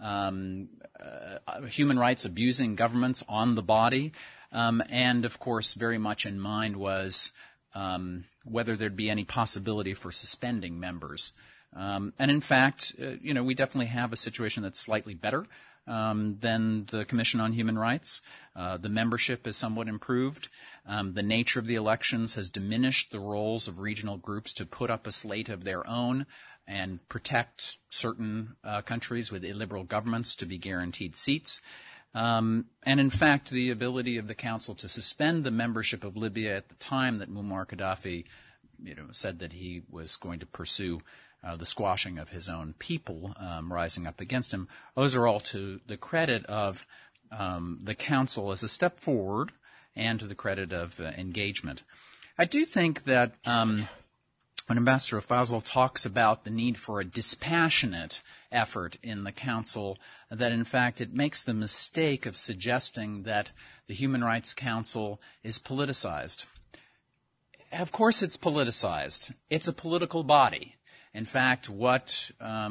human rights abusing governments on the body. And, of course, very much in mind was whether there'd be any possibility for suspending members. And, in fact, we definitely have a situation that's slightly better than the Commission on Human Rights. The membership is somewhat improved. The nature of the elections has diminished the roles of regional groups to put up a slate of their own and protect certain countries with illiberal governments to be guaranteed seats. And in fact, the ability of the Council to suspend the membership of Libya at the time that Muammar Gaddafi, said that he was going to pursue the squashing of his own people rising up against him, those are all to the credit of the Council as a step forward and to the credit of engagement. I do think that when Ambassador Fazal talks about the need for a dispassionate effort in the Council, that in fact it makes the mistake of suggesting that the Human Rights Council is politicized. Of course it's politicized. It's a political body. In fact, what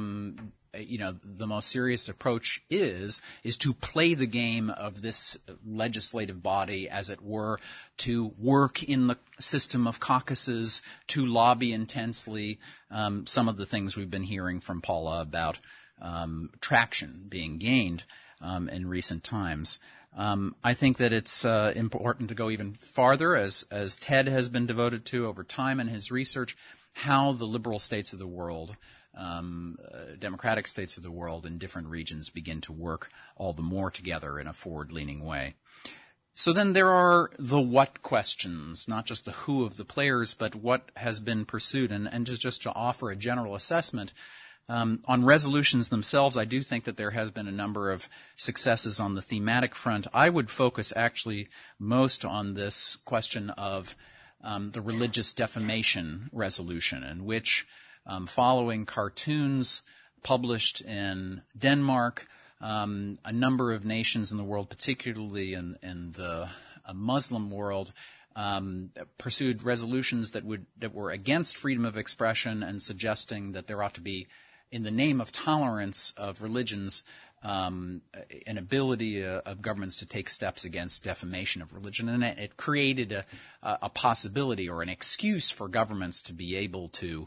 the most serious approach is to play the game of this legislative body, as it were, to work in the system of caucuses, to lobby intensely. Some of the things we've been hearing from Paula about traction being gained in recent times. I think that it's important to go even farther, as Ted has been devoted to over time in his research, how the liberal states of the world, democratic states of the world in different regions begin to work all the more together in a forward-leaning way. So then there are the what questions, not just the who of the players, but what has been pursued. And just to offer a general assessment, on resolutions themselves, I do think that there has been a number of successes on the thematic front. I would focus actually most on this question of the religious defamation resolution, in which, following cartoons published in Denmark, a number of nations in the world, particularly in the Muslim world, pursued resolutions that were against freedom of expression and suggesting that there ought to be, in the name of tolerance of religions, an ability of governments to take steps against defamation of religion. And it created a possibility or an excuse for governments to be able to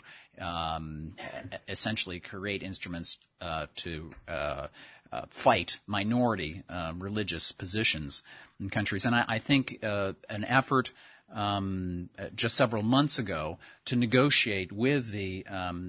essentially create instruments to fight minority religious positions in countries. And I think an effort just several months ago to negotiate with the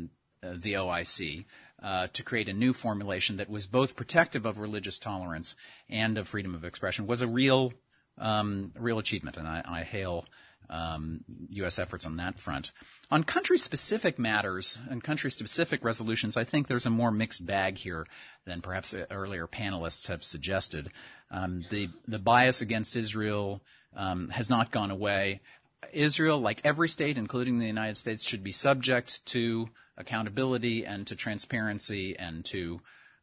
OIC to create a new formulation that was both protective of religious tolerance and of freedom of expression was a real achievement, and I hail U.S. efforts on that front. On country-specific matters and country-specific resolutions, I think there's a more mixed bag here than perhaps earlier panelists have suggested. The bias against Israel has not gone away. Israel, like every state, including the United States, should be subject to accountability and to transparency and to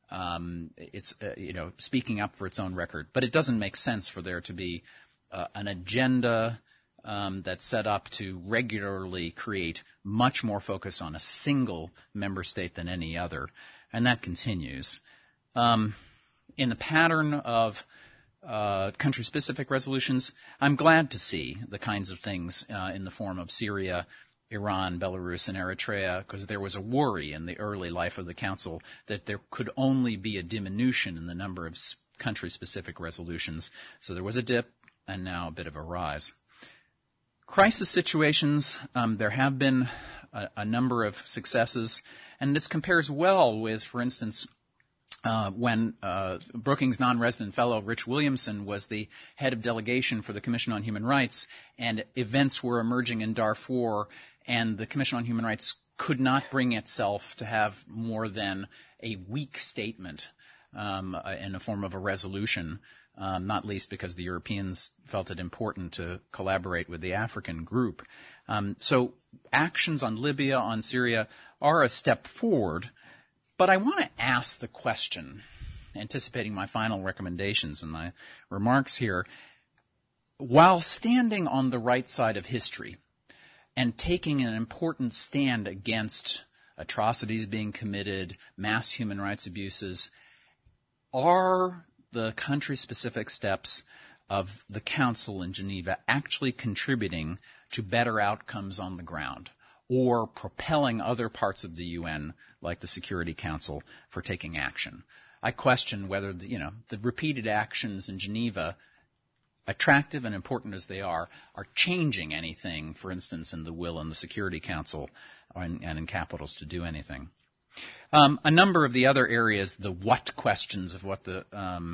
speaking up for its own record. But it doesn't make sense for there to be an agenda that's set up to regularly create much more focus on a single member state than any other, and that continues. In the pattern of country-specific resolutions, I'm glad to see the kinds of things in the form of Syria, Iran, Belarus, and Eritrea, because there was a worry in the early life of the Council that there could only be a diminution in the number of country-specific resolutions. So there was a dip, and now a bit of a rise. Crisis situations, there have been a number of successes, and this compares well with, for instance, when Brookings non-resident fellow Rich Williamson was the head of delegation for the Commission on Human Rights, and events were emerging in Darfur, and the Commission on Human Rights could not bring itself to have more than a weak statement in the form of a resolution, not least because the Europeans felt it important to collaborate with the African group. So actions on Libya, on Syria, are a step forward. But I want to ask the question, anticipating my final recommendations and my remarks here, while standing on the right side of history and taking an important stand against atrocities being committed, mass human rights abuses, are the country-specific steps of the Council in Geneva actually contributing to better outcomes on the ground, or propelling other parts of the UN, like the Security Council, for taking action? I question whether the repeated actions in Geneva, attractive and important as they are changing anything, for instance, in the will in the Security Council and in capitals to do anything. A number of the other areas, the what questions of what the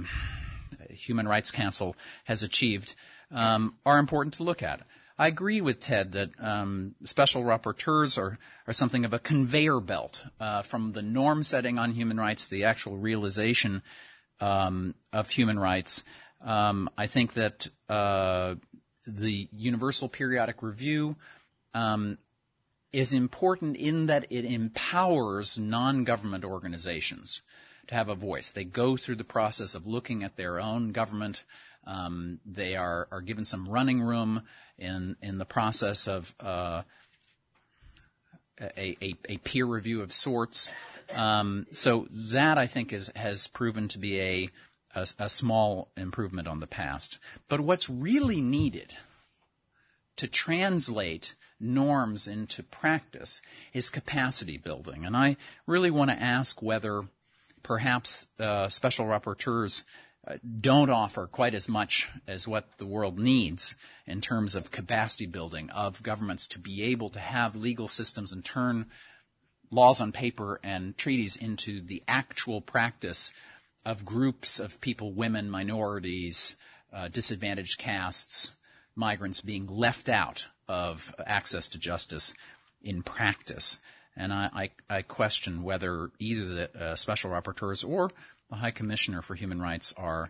Human Rights Council has achieved, are important to look at. I agree with Ted that special rapporteurs are something of a conveyor belt from the norm setting on human rights to the actual realization of human rights. I think that the Universal Periodic Review is important in that it empowers non-government organizations to have a voice. They go through the process of looking at their own government. They are given some running room in the process of a peer review of sorts. So that, I think, has proven to be a small improvement on the past. But what's really needed to translate norms into practice is capacity building. And I really want to ask whether perhaps special rapporteurs don't offer quite as much as what the world needs in terms of capacity building of governments to be able to have legal systems and turn laws on paper and treaties into the actual practice of groups of people, women, minorities, disadvantaged castes, migrants being left out of access to justice in practice. And I question whether either the special rapporteurs or the High Commissioner for Human Rights are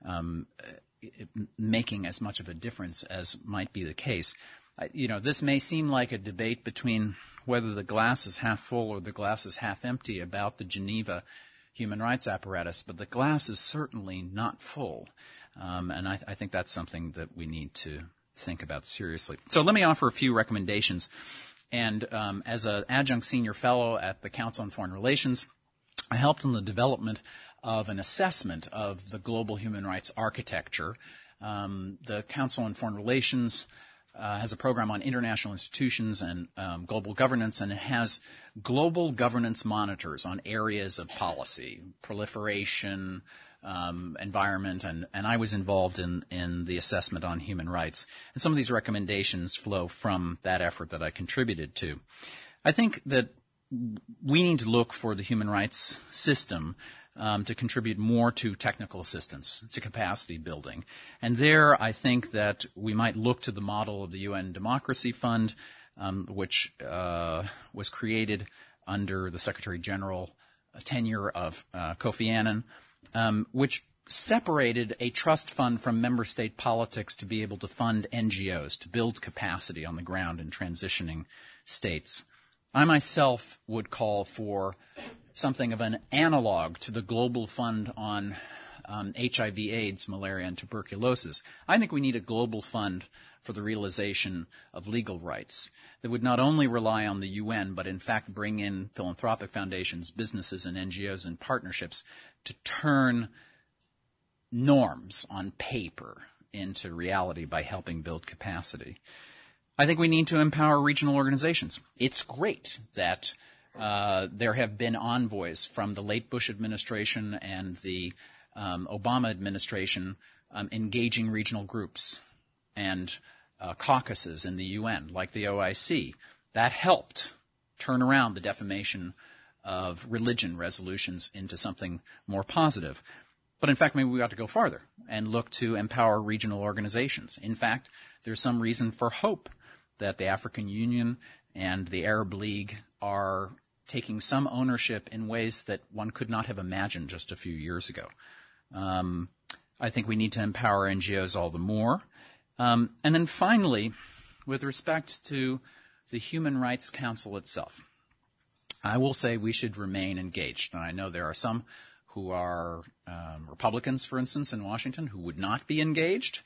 making as much of a difference as might be the case. This may seem like a debate between whether the glass is half full or the glass is half empty about the Geneva human rights apparatus, but the glass is certainly not full. And I think that's something that we need to think about seriously. So let me offer a few recommendations. And as an adjunct senior fellow at the Council on Foreign Relations, I helped in the development of an assessment of the global human rights architecture. The Council on Foreign Relations has a program on international institutions and global governance, and it has global governance monitors on areas of policy, proliferation, environment, and I was involved in the assessment on human rights. And some of these recommendations flow from that effort that I contributed to. I think that we need to look for the human rights system to contribute more to technical assistance, to capacity building. And there, I think that we might look to the model of the UN Democracy Fund, which was created under the Secretary General tenure of Kofi Annan, which separated a trust fund from member state politics to be able to fund NGOs, to build capacity on the ground in transitioning states. I myself would call for something of an analog to the Global Fund on HIV, AIDS, malaria, and tuberculosis. I think we need a global fund for the realization of legal rights that would not only rely on the UN, but in fact bring in philanthropic foundations, businesses, and NGOs and partnerships to turn norms on paper into reality by helping build capacity. I think we need to empower regional organizations. It's great that there have been envoys from the late Bush administration and the Obama administration engaging regional groups and caucuses in the UN, like the OIC. That helped turn around the defamation of religion resolutions into something more positive. But in fact, maybe we ought to go farther and look to empower regional organizations. In fact, there's some reason for hope that the African Union and the Arab League are taking some ownership in ways that one could not have imagined just a few years ago. I think we need to empower NGOs all the more. And then finally, with respect to the Human Rights Council itself, I will say we should remain engaged. And I know there are some who are Republicans, for instance, in Washington, who would not be engaged.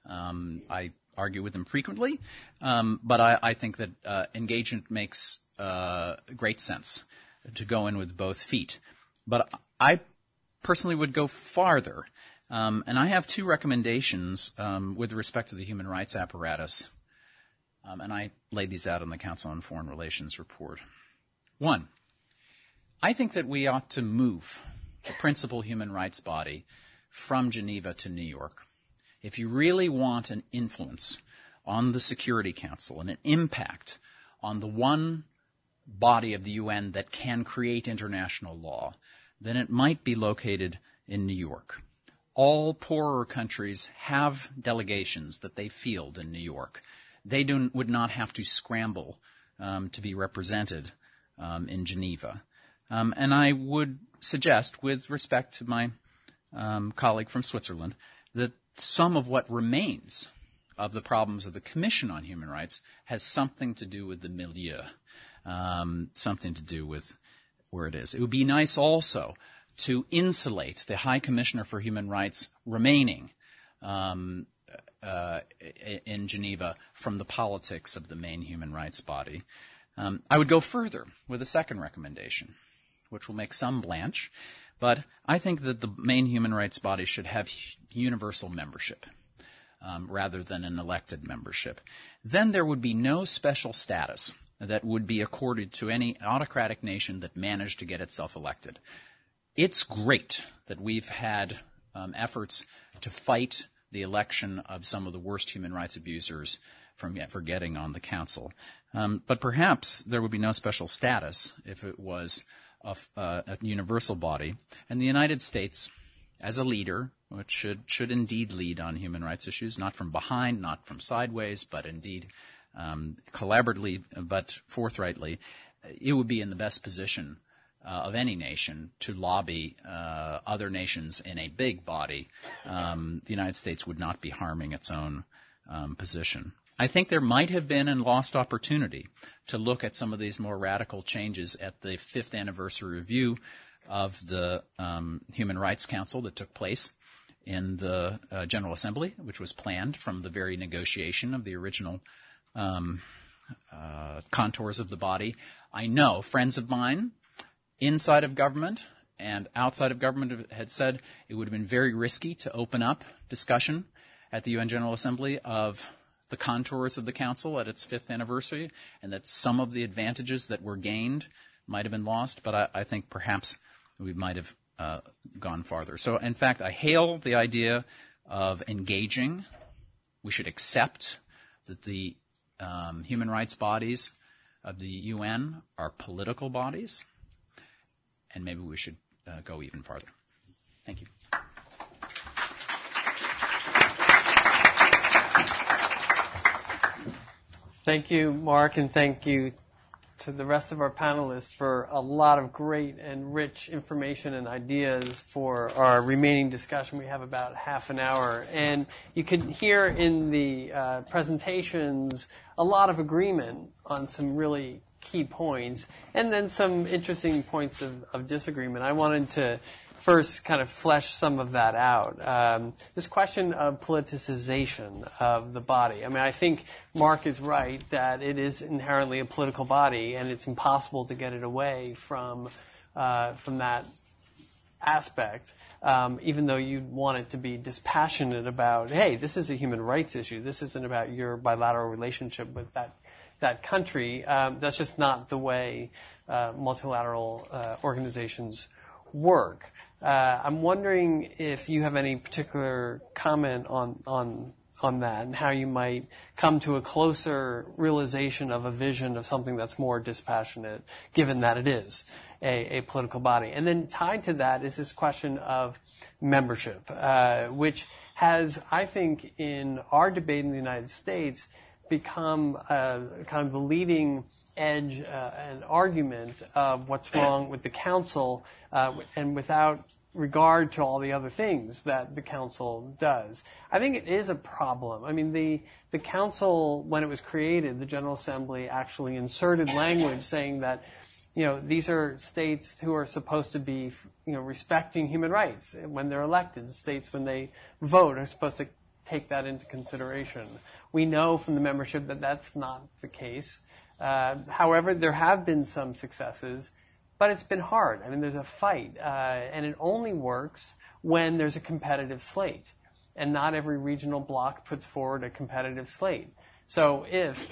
I argue with them frequently, but I think that engagement makes great sense to go in with both feet. But I personally would go farther, and I have two recommendations with respect to the human rights apparatus, and I laid these out in the Council on Foreign Relations report. One, I think that we ought to move the principal human rights body from Geneva to New York. If you really want an influence on the Security Council and an impact on the one body of the UN that can create international law, then it might be located in New York. All poorer countries have delegations that they field in New York. They would not have to scramble to be represented in Geneva. And I would suggest, with respect to my colleague from Switzerland, that some of what remains of the problems of the Commission on Human Rights has something to do with the milieu, something to do with where it is. It would be nice also to insulate the High Commissioner for Human Rights remaining in Geneva from the politics of the main human rights body. I would go further with a second recommendation, which will make some blanch, but I think that the main human rights body should have universal membership rather than an elected membership. Then there would be no special status that would be accorded to any autocratic nation that managed to get itself elected. It's great that we've had efforts to fight the election of some of the worst human rights abusers for getting on the council. But perhaps there would be no special status if it was a universal body. And the United States, as a leader, which should indeed lead on human rights issues, not from behind, not from sideways, but indeed collaboratively, but forthrightly, it would be in the best position of any nation to lobby other nations in a big body. The United States would not be harming its own position. I think there might have been a lost opportunity to look at some of these more radical changes at the 5th anniversary review of the Human Rights Council that took place in the General Assembly, which was planned from the very negotiation of the original contours of the body. I know friends of mine inside of government and outside of government had said it would have been very risky to open up discussion at the UN General Assembly of the contours of the Council at its 5th anniversary, and that some of the advantages that were gained might have been lost, but I think perhaps we might have gone farther. So, in fact, I hail the idea of engaging. We should accept that the human rights bodies of the UN are political bodies, and maybe we should go even farther. Thank you. Thank you, Mark, and thank you, to the rest of our panelists for a lot of great and rich information and ideas for our remaining discussion. We have about half an hour. And you can hear in the presentations a lot of agreement on some really key points, and then some interesting points of disagreement. I wanted to first kind of flesh some of that out. This question of politicization of the body. I mean, I think Mark is right that it is inherently a political body, and it's impossible to get it away from that aspect, even though you'd want it to be dispassionate about, hey, this is a human rights issue. This isn't about your bilateral relationship with that country. That's just not the way multilateral organizations work. I'm wondering if you have any particular comment on that and how you might come to a closer realization of a vision of something that's more dispassionate, given that it is a political body. And then tied to that is this question of membership, which has, I think, in our debate in the United States, become kind of the leading edge and argument of what's wrong with the Council, and without regard to all the other things that the Council does. I think it is a problem. I mean, the Council, when it was created, the General Assembly actually inserted language saying that, these are states who are supposed to be, respecting human rights when they're elected. States, when they vote, are supposed to take that into consideration. We know from the membership that that's not the case. However, there have been some successes, but it's been hard. I mean, there's a fight, and it only works when there's a competitive slate, and not every regional bloc puts forward a competitive slate. So if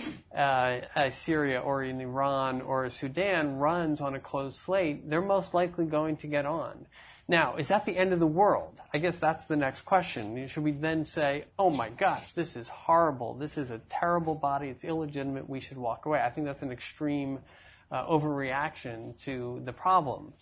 a Syria or an Iran or a Sudan runs on a closed slate, they're most likely going to get on. Now, is that the end of the world? I guess that's the next question. Should we then say, oh my gosh, this is horrible, this is a terrible body, it's illegitimate, we should walk away? I think that's an extreme overreaction to the problem.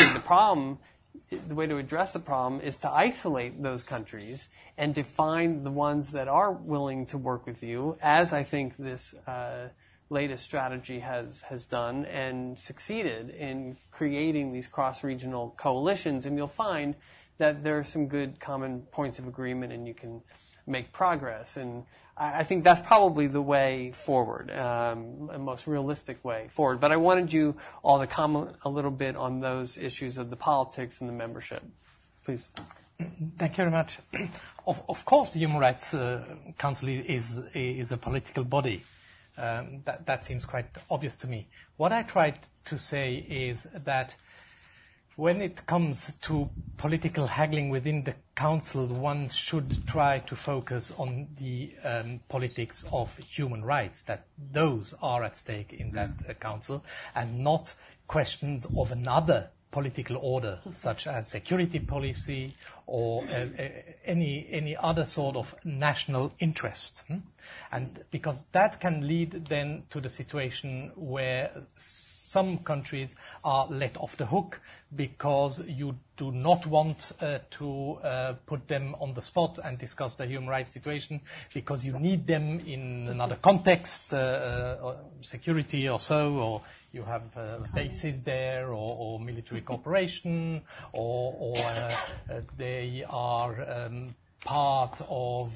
The way to address the problem is to isolate those countries and to find the ones that are willing to work with you, as I think this latest strategy has done and succeeded in creating these cross-regional coalitions. And you'll find that there are some good common points of agreement and you can make progress. And I think that's probably the way forward, a most realistic way forward. But I wanted you all to comment a little bit on those issues of the politics and the membership. Please. Thank you very much. Of course, the Human Rights Council is a political body. That seems quite obvious to me. What I tried to say is that when it comes to political haggling within the Council, one should try to focus on the politics of human rights, that those are at stake in that Council, and not questions of another political order, such as security policy or any other sort of national interest. And because that can lead then to the situation where some countries are let off the hook because you do not want to put them on the spot and discuss the human rights situation because you need them in another context, security or so, or you have bases there, or military cooperation, or they are part of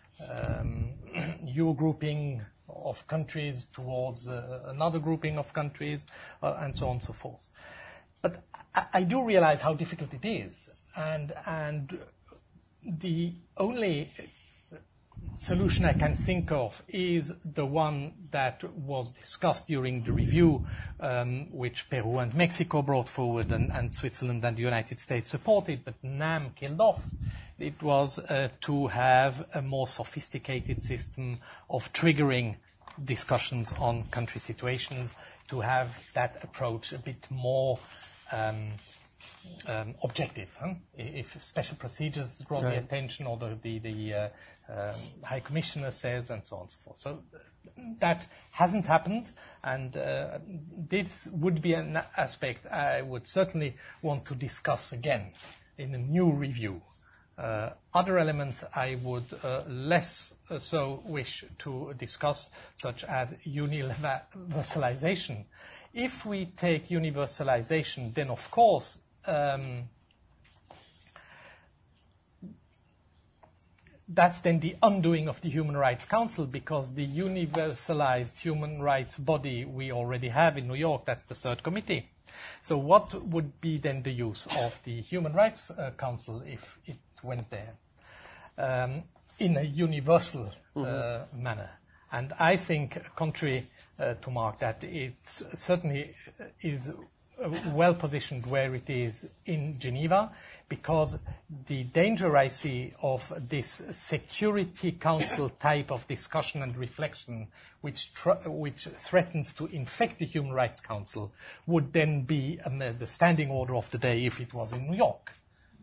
your grouping of countries towards another grouping of countries, and so on and so forth. But I do realize how difficult it is, and the only solution I can think of is the one that was discussed during the review, which Peru and Mexico brought forward, and Switzerland and the United States supported, but NAM killed off. It was to have a more sophisticated system of triggering discussions on country situations, to have that approach a bit more objective. If special procedures draw the attention, or the High Commissioner says, and so on and so forth. So that hasn't happened, and this would be an aspect I would certainly want to discuss again in a new review. Other elements I would less so wish to discuss, such as universalization, if we take universalization, then of course that's then the undoing of the Human Rights Council, because the universalized human rights body we already have in New York, that's the Third Committee. So what would be then the use of the Human Rights Council if it went there in a universal manner? And I think, contrary to Mark, that it certainly is well positioned where it is in Geneva, because the danger I see of this Security Council type of discussion and reflection, which threatens to infect the Human Rights Council, would then be the standing order of the day if it was in New York.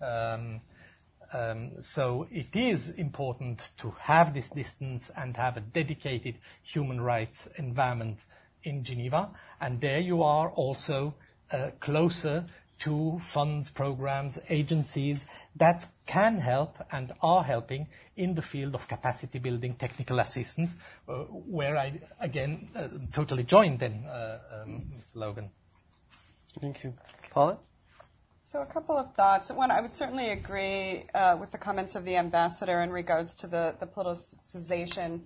So it is important to have this distance and have a dedicated human rights environment in Geneva, and there you are also closer to funds, programs, agencies that can help and are helping in the field of capacity building, technical assistance, where I, again, totally join then, Mr. Logan. Thank you. Paula? So a couple of thoughts. One, I would certainly agree with the comments of the ambassador in regards to the politicization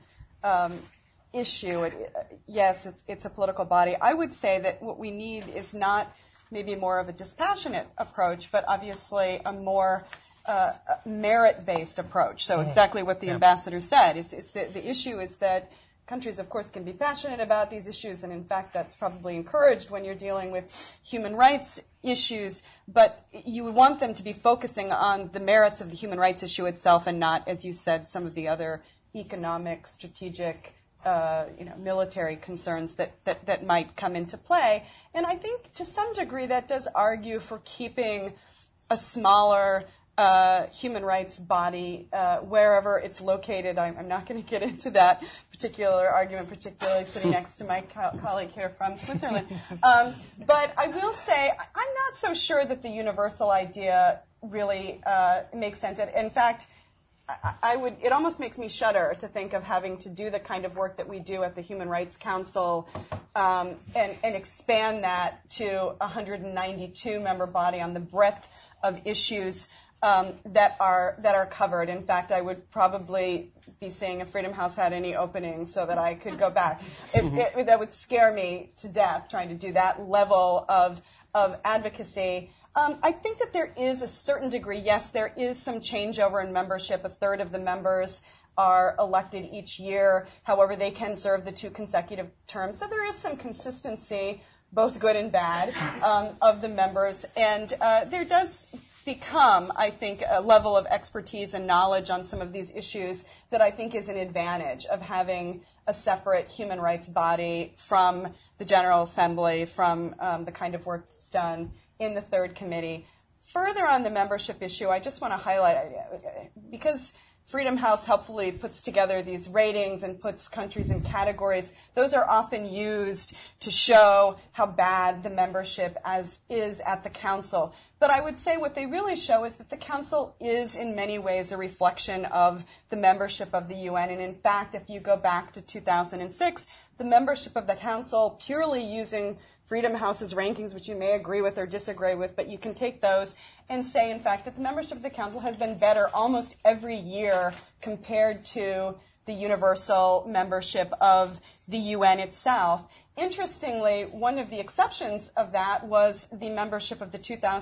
issue. Yes, it's a political body. I would say that what we need is not maybe more of a dispassionate approach, but obviously a more merit-based approach. So exactly what the ambassador said is the issue is that countries, of course, can be passionate about these issues, and in fact, that's probably encouraged when you're dealing with human rights issues, but you would want them to be focusing on the merits of the human rights issue itself and not, as you said, some of the other economic, strategic, military concerns that might come into play. And I think to some degree that does argue for keeping a smaller human rights body wherever it's located. I'm not going to get into that particular argument, particularly sitting next to my colleague here from Switzerland. But I will say I'm not so sure that the universal idea really makes sense. In fact, it almost makes me shudder to think of having to do the kind of work that we do at the Human Rights Council and expand that to a 192-member body on the breadth of issues that are covered. In fact, I would probably be saying if Freedom House had any openings so that I could go back. That would scare me to death, trying to do that level of advocacy. I think that there is a certain degree, yes, there is some changeover in membership. A third of the members are elected each year. However, they can serve the 2 consecutive terms. So there is some consistency, both good and bad, of the members. And there does become, I think, a level of expertise and knowledge on some of these issues that I think is an advantage of having a separate human rights body from the General Assembly, from the kind of work that's done in the Third Committee. Further on the membership issue, I just want to highlight, because Freedom House helpfully puts together these ratings and puts countries in categories, those are often used to show how bad the membership is at the Council. But I would say what they really show is that the Council is in many ways a reflection of the membership of the UN. And in fact, if you go back to 2006, the membership of the Council, purely using Freedom House's rankings, which you may agree with or disagree with, but you can take those and say, in fact, that the membership of the Council has been better almost every year compared to the universal membership of the UN itself. Interestingly, one of the exceptions of that was the membership of the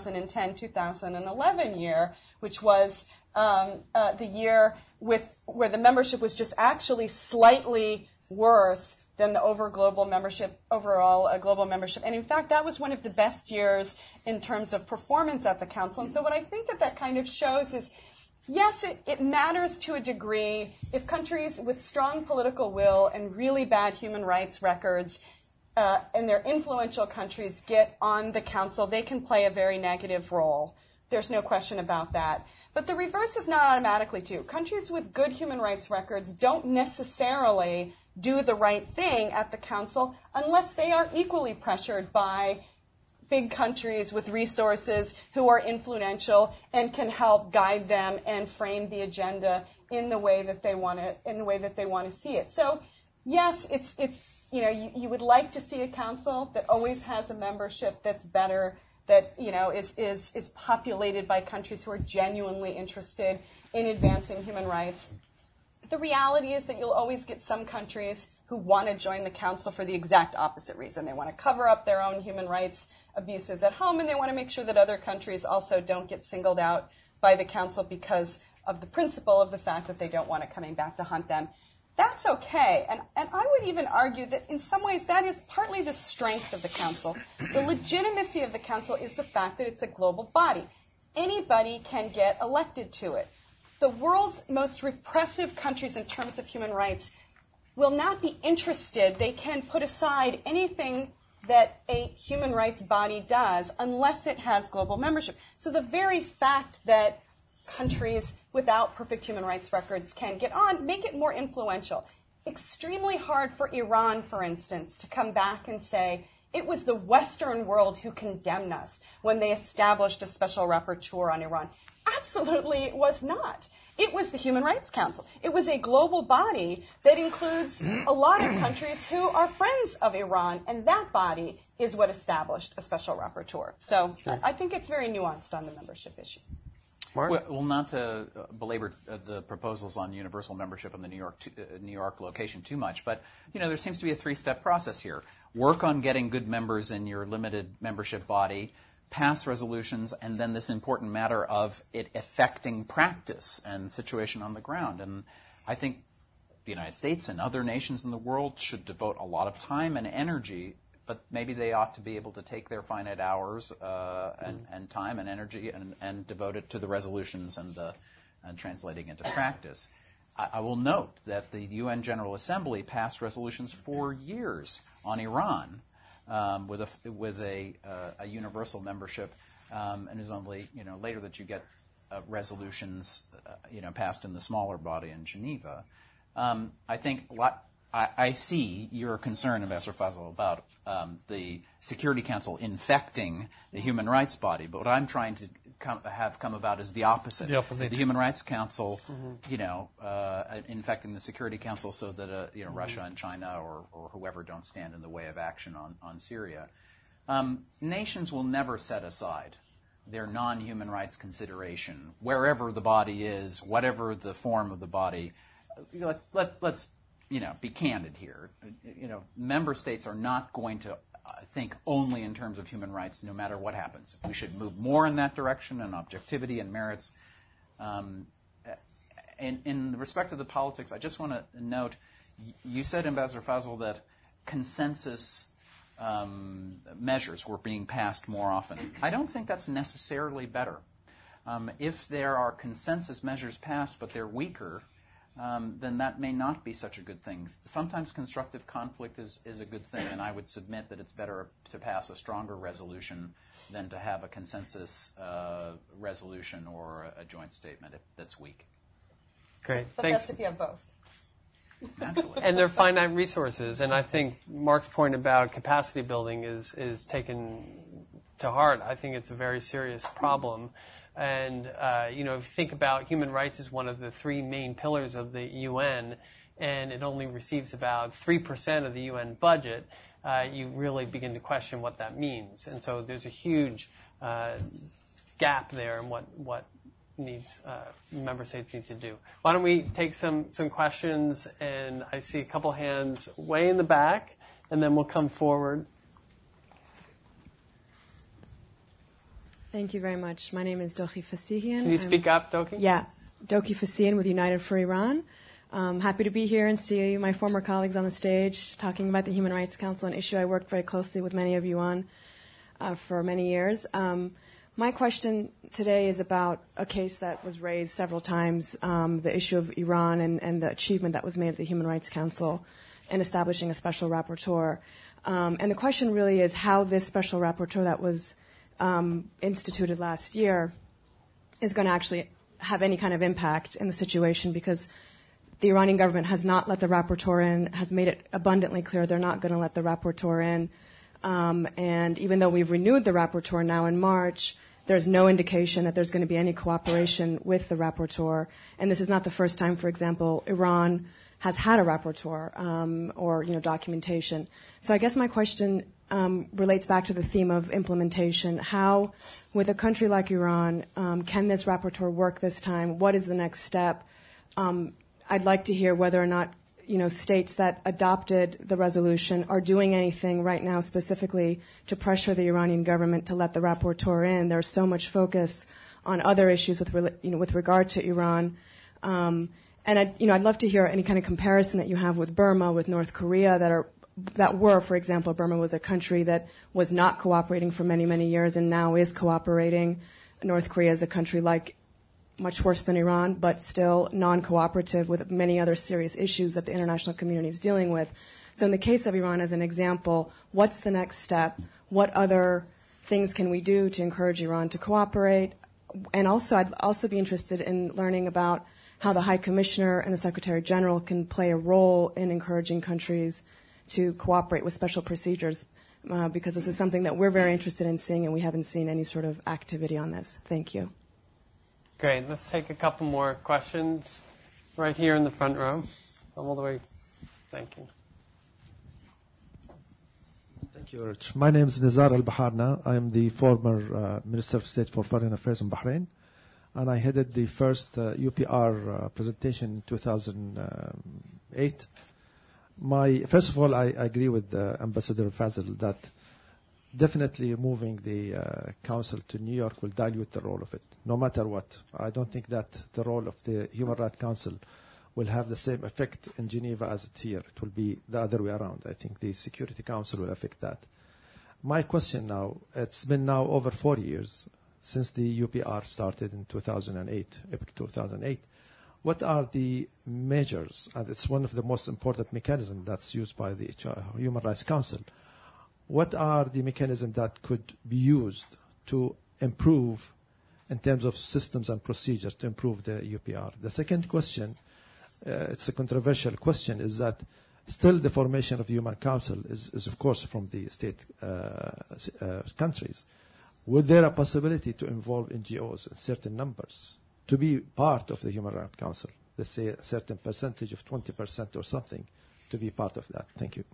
2010-2011 year, which was the year where the membership was just actually slightly worse than the overall global membership. And in fact, that was one of the best years in terms of performance at the Council. And so what I think that kind of shows is, yes, it matters to a degree. If countries with strong political will and really bad human rights records and they're influential countries get on the Council, they can play a very negative role. There's no question about that. But the reverse is not automatically true. Countries with good human rights records don't necessarily do the right thing at the Council unless they are equally pressured by big countries with resources who are influential and can help guide them and frame the agenda in the way that they want to see it. So yes, it's you would like to see a council that always has a membership that's better, that is populated by countries who are genuinely interested in advancing human rights. The reality is that you'll always get some countries who want to join the council for the exact opposite reason. They want to cover up their own human rights abuses at home, and they want to make sure that other countries also don't get singled out by the council because of the principle of the fact that they don't want it coming back to haunt them. That's okay. And I would even argue that in some ways that is partly the strength of the council. The legitimacy of the council is the fact that it's a global body. Anybody can get elected to it. The world's most repressive countries in terms of human rights will not be interested. They can put aside anything that a human rights body does unless it has global membership. So the very fact that countries without perfect human rights records can get on make it more influential. Extremely hard for Iran, for instance, to come back and say, it was the Western world who condemned us when they established a special rapporteur on Iran. Absolutely it was not. It was the Human Rights Council. It was a global body that includes a lot of countries who are friends of Iran, and that body is what established a special rapporteur. So I think it's very nuanced on the membership issue. Well, not to belabor the proposals on universal membership in the New York location too much, but there seems to be a three-step process here. Work on getting good members in your limited membership body, pass resolutions, and then this important matter of it affecting practice and situation on the ground. And I think the United States and other nations in the world should devote a lot of time and energy, but maybe they ought to be able to take their finite hours and time and energy and devote it to the resolutions and translating into practice. I will note that the UN General Assembly passed resolutions for years on Iran with a universal membership, and it's only later that you get resolutions passed in the smaller body in Geneva. I think I see your concern, Ambassador Fazal, about the Security Council infecting the human rights body, but what I'm trying to have come about is the opposite. The Human Rights Council, infecting the Security Council so that Russia and China or whoever don't stand in the way of action on Syria. Nations will never set aside their non-human rights consideration, wherever the body is, whatever the form of the body. Let's be candid here. Member states are not going to think only in terms of human rights, no matter what happens. We should move more in that direction, and objectivity and merits. In respect to the politics, I just want to note, you said, Ambassador Fazal, that consensus measures were being passed more often. I don't think that's necessarily better. If there are consensus measures passed, but they're weaker, then that may not be such a good thing. Sometimes constructive conflict is a good thing, and I would submit that it's better to pass a stronger resolution than to have a consensus resolution or a joint statement that's weak. Great. But Thanks. best if you have both. Naturally. And they're finite resources, and I think Mark's point about capacity building is taken to heart. I think it's a very serious problem. And, if you think about human rights as one of the three main pillars of the UN, and it only receives about 3% of the UN budget, you really begin to question what that means. And so there's a huge gap there in what needs member states need to do. Why don't we take some questions? And I see a couple hands way in the back, and then we'll come forward. Thank you very much. My name is Doki Fasihian. Can you speak up, Doki? Yeah, Doki Fasihian with United for Iran. Happy to be here and see my former colleagues on the stage talking about the Human Rights Council, an issue I worked very closely with many of you on for many years. My question today is about a case that was raised several times, the issue of Iran and the achievement that was made at the Human Rights Council in establishing a special rapporteur. And the question really is how this special rapporteur that was instituted last year is going to actually have any kind of impact in the situation, because the Iranian government has not let the rapporteur in, has made it abundantly clear they're not going to let the rapporteur in. And even though we've renewed the rapporteur now in March, there's no indication that there's going to be any cooperation with the rapporteur. And this is not the first time, for example, Iran has had a rapporteur or documentation. So I guess my question relates back to the theme of implementation. How, with a country like Iran, can this rapporteur work this time? What is the next step? I'd like to hear whether or not states that adopted the resolution are doing anything right now specifically to pressure the Iranian government to let the rapporteur in. There's so much focus on other issues with regard to Iran. And I'd love to hear any kind of comparison that you have with Burma, with North Korea, for example, Burma was a country that was not cooperating for many, many years and now is cooperating. North Korea is a country much worse than Iran, but still non-cooperative with many other serious issues that the international community is dealing with. So in the case of Iran, as an example, what's the next step? What other things can we do to encourage Iran to cooperate? And also, I'd also be interested in learning about how the High Commissioner and the Secretary General can play a role in encouraging countries to cooperate with special procedures, because this is something that we're very interested in seeing, and we haven't seen any sort of activity on this. Thank you. Great. Let's take a couple more questions right here in the front row. All the way. Thank you. Thank you, Rich. My name is Nizar Al-Baharna. I am the former Minister of State for Foreign Affairs in Bahrain, and I headed the first UPR presentation in 2008. First of all, I agree with Ambassador Fazil that definitely moving the Council to New York will dilute the role of it, no matter what. I don't think that the role of the Human Rights Council will have the same effect in Geneva as it here. It will be the other way around. I think the Security Council will affect that. My question now, it's been now over 4 years since the UPR started in 2008, April 2008. What are the measures, and it's one of the most important mechanisms that's used by the Human Rights Council, what are the mechanisms that could be used to improve in terms of systems and procedures to improve the UPR? The second question, it's a controversial question, is that still the formation of the Human Council is of course from the state countries. Would there a possibility to involve NGOs in certain numbers to be part of the Human Rights Council? Let's say a certain percentage of 20% or something to be part of that. Thank you.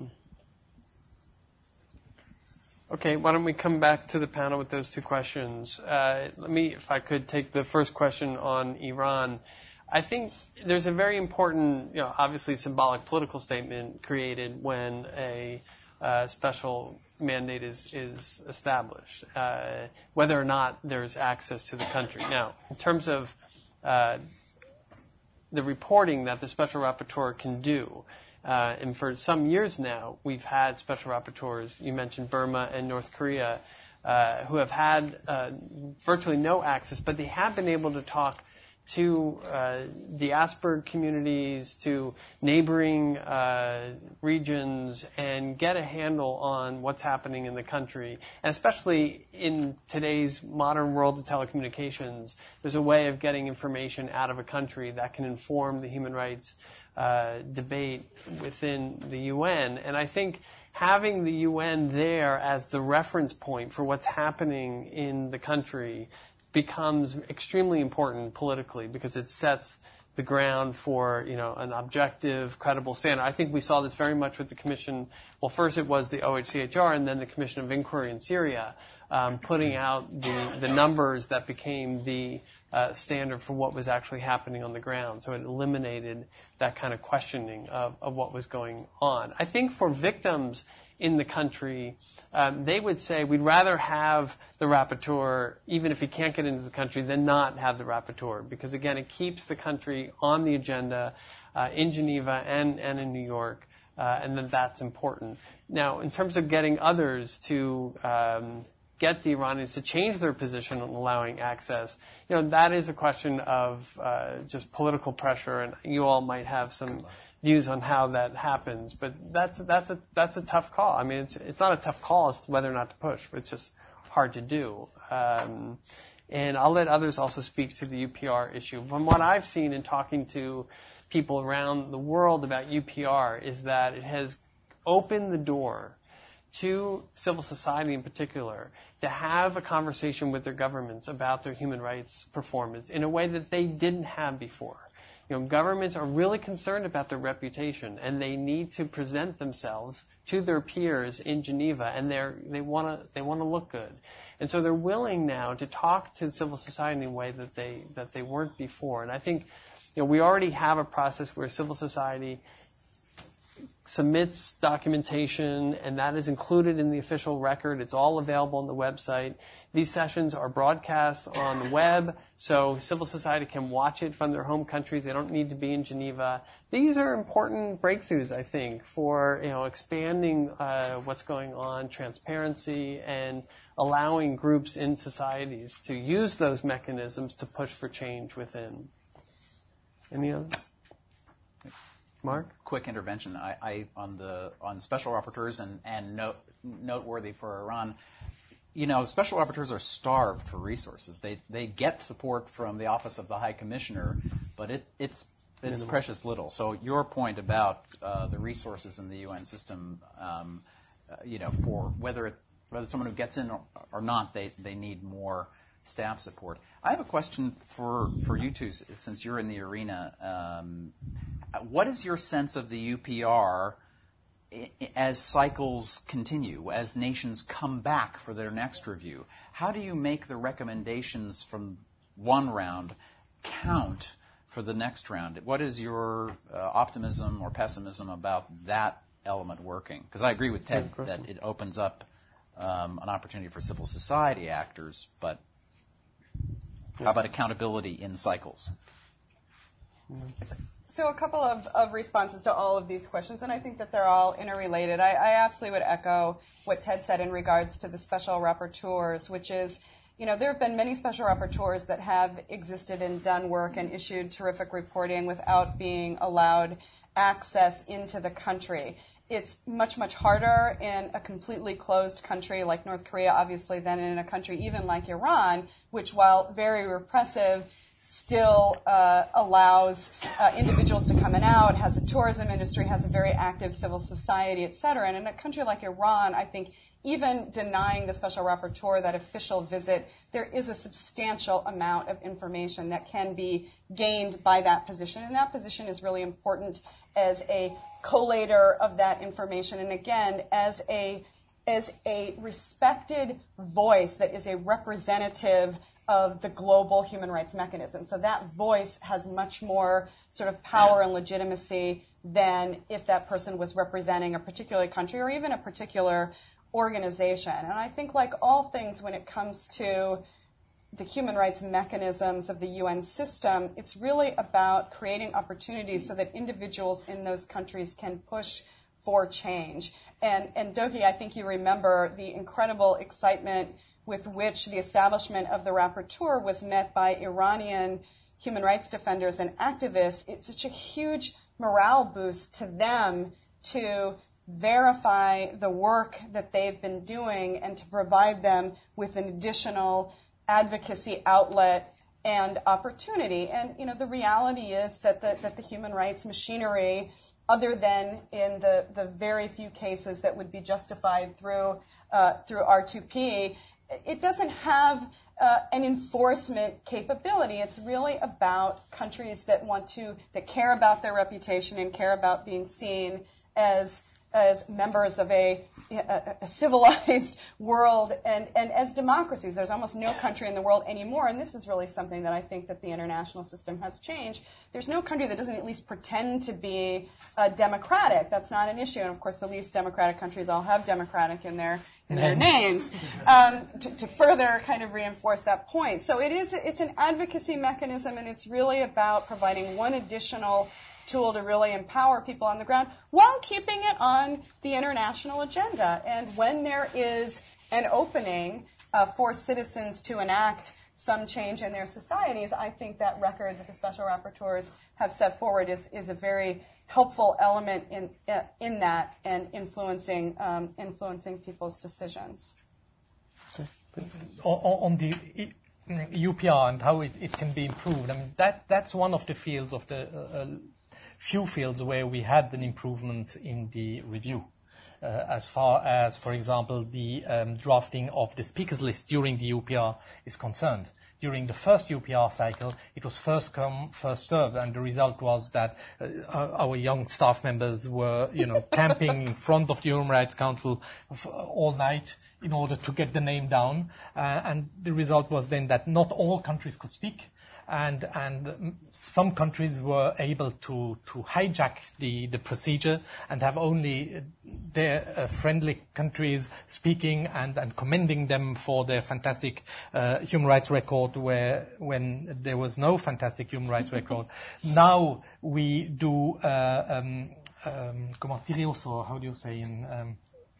Okay, why don't we come back to the panel with those two questions. Let me, if I could, take the first question on Iran. I think there's a very important, obviously symbolic political statement created when a special mandate is established, whether or not there's access to the country. Now, in terms of the reporting that the special rapporteur can do, and for some years now, we've had special rapporteurs, you mentioned Burma and North Korea, who have had virtually no access, but they have been able to talk to diaspora communities, to neighboring regions, and get a handle on what's happening in the country. And especially in today's modern world of telecommunications, there's a way of getting information out of a country that can inform the human rights debate within the UN. And I think having the UN there as the reference point for what's happening in the country becomes extremely important politically, because it sets the ground for an objective, credible standard. I think we saw this very much with the Commission. Well, first it was the OHCHR, and then the Commission of Inquiry in Syria, putting out the numbers that became the standard for what was actually happening on the ground. So it eliminated that kind of questioning of what was going on. I think for victims in the country, they would say we'd rather have the rapporteur, even if he can't get into the country, than not have the rapporteur, because again, it keeps the country on the agenda in Geneva and in New York, and then that's important. Now, in terms of getting others to get the Iranians to change their position on allowing access, that is a question of just political pressure, and you all might have some views on how that happens, but that's a tough call. I mean, it's not a tough call as to whether or not to push, but it's just hard to do. And I'll let others also speak to the UPR issue. From what I've seen in talking to people around the world about UPR is that it has opened the door to civil society in particular to have a conversation with their governments about their human rights performance in a way that they didn't have before. governments are really concerned about their reputation, and they need to present themselves to their peers in Geneva, and they want to look good. And so they're willing now to talk to civil society in a way that they weren't before. And I think we already have a process where civil society submits documentation, and that is included in the official record. It's all available on the website. These sessions are broadcast on the web, so civil society can watch it from their home countries. They don't need to be in Geneva. These are important breakthroughs, I think, for expanding what's going on, transparency, and allowing groups in societies to use those mechanisms to push for change within. Any other? Mark? Quick intervention. On special rapporteurs and noteworthy for Iran, special rapporteurs are starved for resources. They get support from the Office of the High Commissioner, but it's precious little. So your point about the resources in the UN system, for whether someone who gets in or not, they need more staff support. I have a question for you two, since you're in the arena. What is your sense of the UPR as cycles continue, as nations come back for their next review? How do you make the recommendations from one round count for the next round? What is your optimism or pessimism about that element working? Because I agree with Ted that it opens up an opportunity for civil society actors, but how about accountability in cycles? So a couple of responses to all of these questions, and I think that they're all interrelated. I absolutely would echo what Ted said in regards to the special rapporteurs, which is, there have been many special rapporteurs that have existed and done work and issued terrific reporting without being allowed access into the country. It's much, much harder in a completely closed country like North Korea, obviously, than in a country even like Iran, which, while very repressive, still allows individuals to come and out, has a tourism industry, has a very active civil society, et cetera. And in a country like Iran, I think even denying the special rapporteur that official visit, there is a substantial amount of information that can be gained by that position. And that position is really important as a collator of that information. And again, as a respected voice that is a representative of the global human rights mechanism. So that voice has much more sort of power and legitimacy than if that person was representing a particular country or even a particular organization. And I think, like all things when it comes to the human rights mechanisms of the UN system, it's really about creating opportunities so that individuals in those countries can push for change. And Doki, I think you remember the incredible excitement with which the establishment of the rapporteur was met by Iranian human rights defenders and activists. It's such a huge morale boost to them to verify the work that they've been doing and to provide them with an additional advocacy outlet and opportunity. And the reality is that the human rights machinery, other than in the very few cases that would be justified through R2P, it doesn't have an enforcement capability. It's really about countries that care about their reputation and care about being seen as members of a civilized world and as democracies. There's almost no country in the world anymore, and this is really something that I think that the international system has changed. There's no country that doesn't at least pretend to be democratic. That's not an issue, and of course the least democratic countries all have democratic in their names to further kind of reinforce that point. So it's an advocacy mechanism, and it's really about providing one additional tool to really empower people on the ground while keeping it on the international agenda. And when there is an opening for citizens to enact some change in their societies, I think that record that the special rapporteurs have set forward is a very helpful element in that and influencing people's decisions. On the UPR and how it can be improved, I mean that's one of the fields of the few fields where we had an improvement in the review. As far as, for example, the drafting of the speakers list during the UPR is concerned. during the first UPR cycle, it was first come, first served, and the result was that our young staff members were, camping in front of the Human Rights Council all night in order to get the name down. And the result was then that not all countries could speak. And some countries were able to hijack the procedure and have only their friendly countries speaking and commending them for their fantastic human rights record, when there was no fantastic human rights record. Now we do comment how do you say in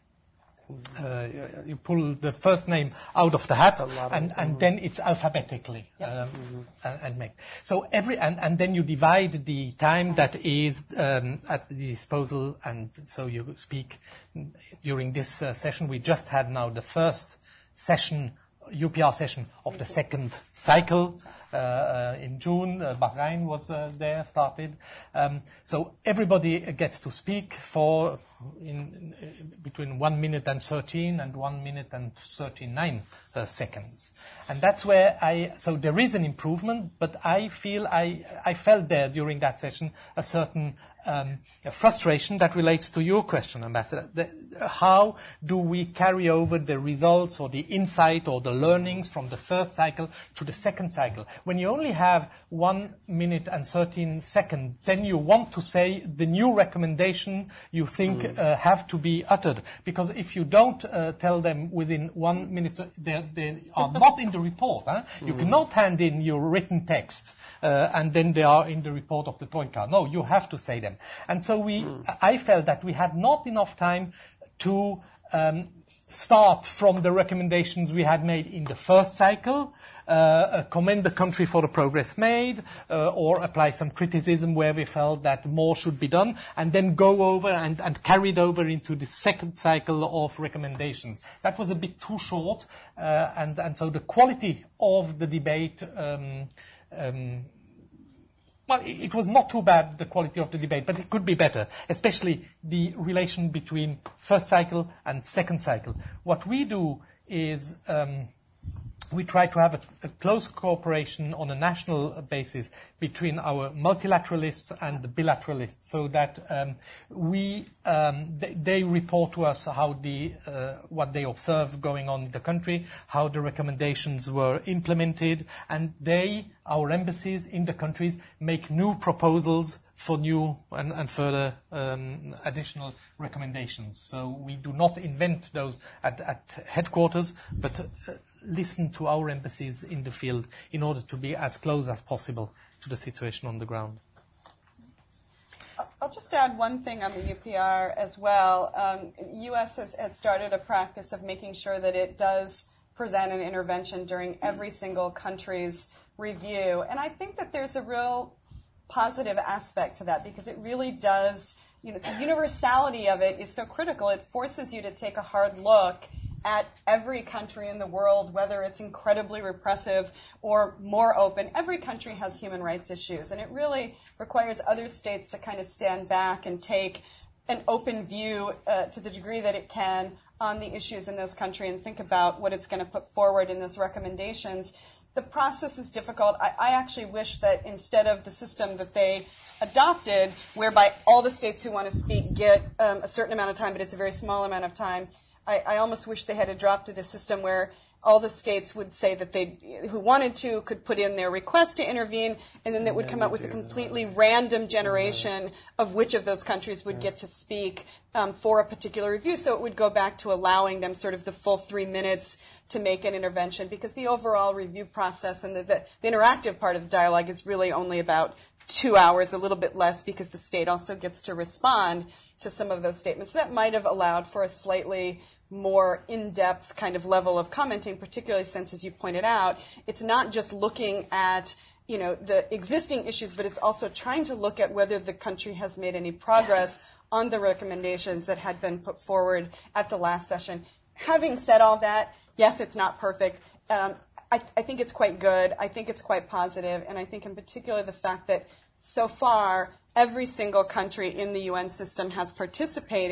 you pull the first name out of the hat, and then it's alphabetically and make. So and then you divide the time that is at the disposal, and so you speak during this session. We just had now the first session, UPR session of the second cycle in June. Bahrain was started. So everybody gets to speak for between 1 minute and 13 and 1 minute and 39 seconds. And that's where so there is an improvement, but I felt there during that session a certain frustration that relates to your question, Ambassador. How do we carry over the results or the insight or the learnings from the first cycle to the second cycle? When you only have 1 minute and 13 seconds, then you want to say the new recommendation you think have to be uttered. Because if you don't tell them within 1 minute, they are not in the report. You cannot hand in your written text and then they are in the report of the Troika. No, you have to say them. And so I felt that we had not enough time to start from the recommendations we had made in the first cycle, commend the country for the progress made, or apply some criticism where we felt that more should be done, and then go over and carry it over into the second cycle of recommendations. That was a bit too short, and so the quality of the debate well, it was not too bad, the quality of the debate, but it could be better, especially the relation between first cycle and second cycle. What we do is we try to have a close cooperation on a national basis between our multilateralists and the bilateralists, so that they report to us how what they observe going on in the country, how the recommendations were implemented, and our embassies in the countries, make new proposals for new and further additional recommendations. So we do not invent those at headquarters, but listen to our embassies in the field in order to be as close as possible to the situation on the ground. I'll just add one thing on the UPR as well. U.S. has started a practice of making sure that it does present an intervention during every single country's review. And I think that there's a real positive aspect to that, because it really does, the universality of it is so critical. It forces you to take a hard look at every country in the world, whether it's incredibly repressive or more open. Every country has human rights issues, and it really requires other states to kind of stand back and take an open view to the degree that it can on the issues in those countries and think about what it's going to put forward in those recommendations. The process is difficult. I actually wish that instead of the system that they adopted, whereby all the states who want to speak get a certain amount of time, but it's a very small amount of time, I almost wish they had adopted a system where all the states would say that who wanted to, could put in their request to intervene, and then that would come up with a completely random generation of which of those countries would get to speak for a particular review. So it would go back to allowing them sort of the full 3 minutes to make an intervention, because the overall review process and the interactive part of the dialogue is really only about 2 hours, a little bit less, because the state also gets to respond to some of those statements. So that might have allowed for a slightly more in-depth kind of level of commenting, particularly since, as you pointed out, it's not just looking at the existing issues, but it's also trying to look at whether the country has made any progress on the recommendations that had been put forward at the last session. Having said all that, yes, it's not perfect. I think it's quite good. I think it's quite positive, and I think in particular the fact that so far every single country in the UN system has participated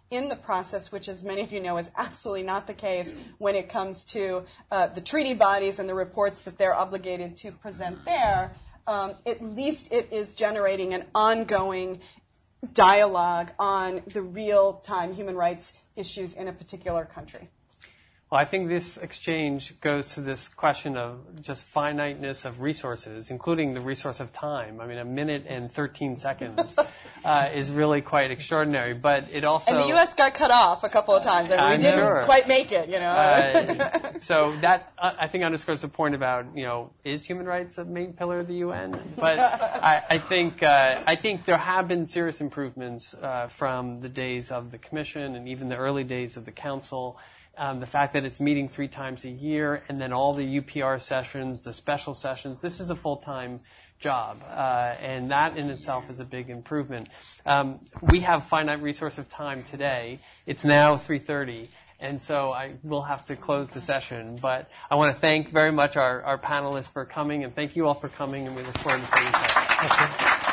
in the process, which, as many of you know, is absolutely not the case when it comes to the treaty bodies and the reports that they're obligated to present there, at least it is generating an ongoing dialogue on the real-time human rights issues in a particular country. Well, I think this exchange goes to this question of just finiteness of resources, including the resource of time. I mean, 1 minute and 13 seconds is really quite extraordinary. But it also... And the U.S. got cut off a couple of times. I mean, we didn't quite make it, you know. So that, I think, underscores the point about, is human rights a main pillar of the UN? But I think there have been serious improvements from the days of the Commission and even the early days of the Council. The fact that it's meeting 3 times a year, and then all the UPR sessions, the special sessions, this is a full-time job, and that in itself is a big improvement. We have finite resource of time today. It's now 3:30, and so I will have to close the session. But I want to thank very much our panelists for coming, and thank you all for coming, and we look forward to seeing you.